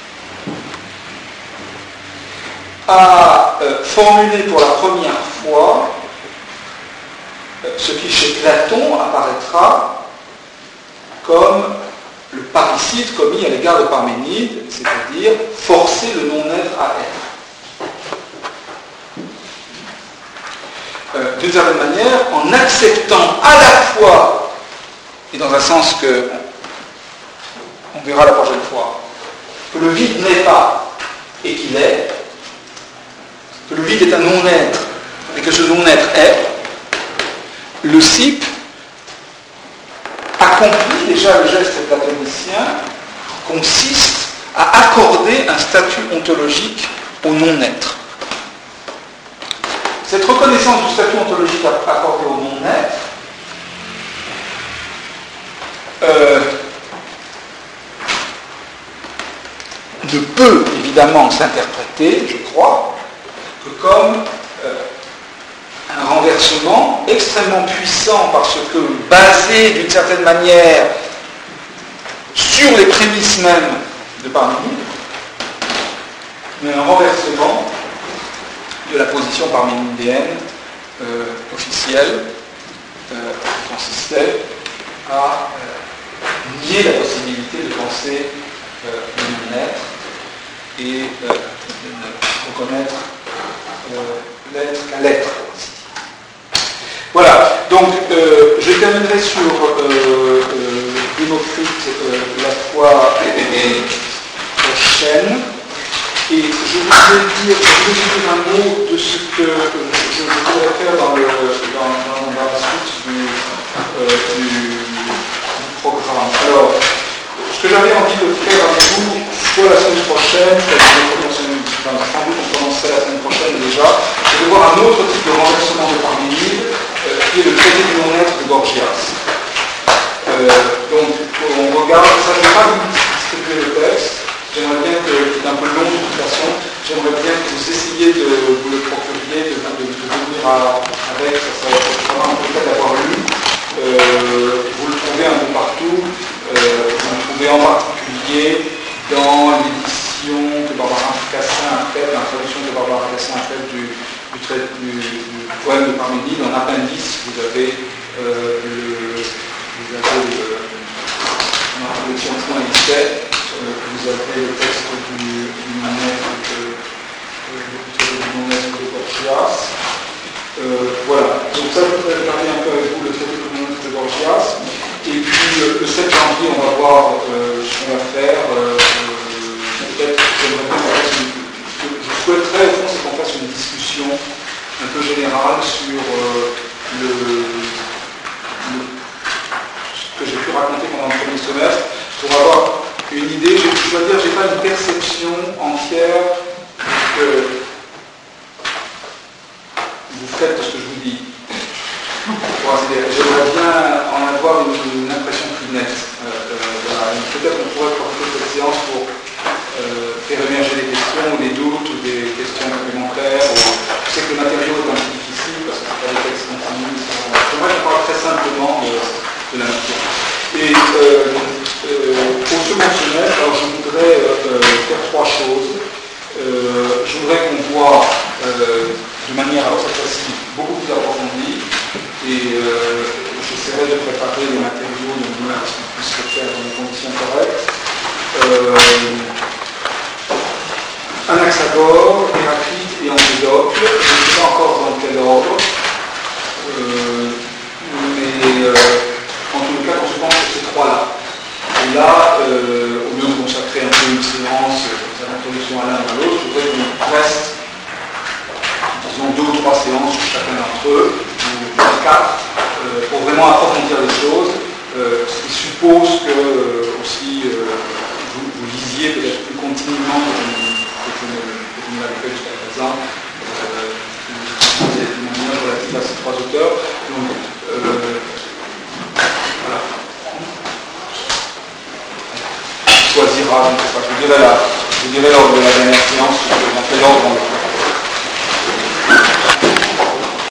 a euh, formulé pour la première fois euh, ce qui chez Platon apparaîtra comme le parricide commis à l'égard de Parménide, c'est-à-dire forcer le non-être à être. Euh, d'une certaine manière, en acceptant à la fois, et dans un sens que on verra la prochaine fois, que le vide n'est pas et qu'il est, que le vide est un non-être et que ce non-être est, le Cyp accomplit déjà le geste platonicien, consiste à accorder un statut ontologique au non-être. Cette reconnaissance du statut ontologique accordé au non-être euh, ne peut évidemment s'interpréter, je crois, que comme euh, un renversement extrêmement puissant parce que basé d'une certaine manière sur les prémices mêmes de Parménide, mais un renversement de la position parménidéenne euh, officielle euh, qui consistait à euh, nier la possibilité de penser euh, le non-être et euh, de ne reconnaître euh, l'être qu'à l'être. Voilà, donc euh, je terminerai sur euh, euh, Démocrite euh, la fois prochaine. Et je voudrais dire, je voudrais dire un mot de ce que je voudrais faire dans, le, dans, dans, dans la suite du, euh, du, du programme. Alors, ce que j'avais envie de faire avec vous, soit la semaine prochaine, enfin, sans doute on commencerait la semaine prochaine déjà, c'est de voir un autre type de renversement de Parménide, euh, qui est le traité du non-être de Gorgias. Euh, donc, on regarde, ça ne va pas vous distribuer le texte. J'aimerais bien que, c'est un peu long de toute façon, j'aimerais bien que vous essayiez de vous le procuriez, de, de, de venir à, avec, ça serait vraiment un peu peut-être d'avoir lu. Euh, vous le trouvez un peu partout, euh, vous le trouvez en particulier dans l'édition que Barbara Cassin a faite, la traduction que Barbara Cassin a faite du, du, du, du poème de Parménide. En appendice, vous avez euh, le, vous avez le, dans la traduction point dix-sept, vous avez le texte du, du non-être de, de Gorgias. Euh, voilà, donc ça je voudrais parler un peu avec vous le traité du non-être de Gorgias. Et puis le, le sept janvier, on va voir euh, ce qu'on va faire. Euh, Peut-être que j'aimerais bien qu'on fasse une, je souhaiterais au fond, c'est qu'on fasse une discussion un peu générale sur euh, le, le, ce que j'ai pu raconter pendant le premier semestre, pour avoir une idée. Je, je dois dire, je n'ai pas une perception entière que vous faites de ce que je vous dis. J'aimerais bien en avoir une, une impression plus nette. Euh, euh, voilà. Peut-être qu'on pourrait profiter de cette séance pour euh, faire émerger des questions ou des doutes ou des questions complémentaires. Ou... Je sais que le matériau est un peu difficile parce que ce n'est pas des textes continus. J'aimerais qu'on parle très simplement de, de la matière. Et euh, euh, au second semestre, alors je voudrais euh, faire trois choses. Euh, je voudrais qu'on voit euh, de manière, alors cette fois-ci, beaucoup plus approfondie, et euh, j'essaierai de préparer les matériaux de manière à ce qu'on puisse le faire dans des conditions correctes. Euh, Anaxagore, Héraclite et Empédocle, je ne sais pas encore dans quel ordre, euh, mais euh, en tout cas, on se pense que ces trois-là. Et là, euh, au lieu de consacrer un peu une séance, euh, l'introduction à l'un ou à l'autre, je voudrais qu'on reste, disons, deux ou trois séances sur chacun d'entre eux, ou quatre, euh, pour vraiment approfondir les choses, euh, qui suppose que euh, aussi euh, vous, vous lisiez peut-être plus continuellement que vous ne l'avez fait jusqu'à présent, euh, des témoignages relatifs à ces trois auteurs. Donc, euh, voilà. On choisira, je ne sais pas, je vous dirai, la, je vous dirai lors de la dernière séance dans quel ordre on le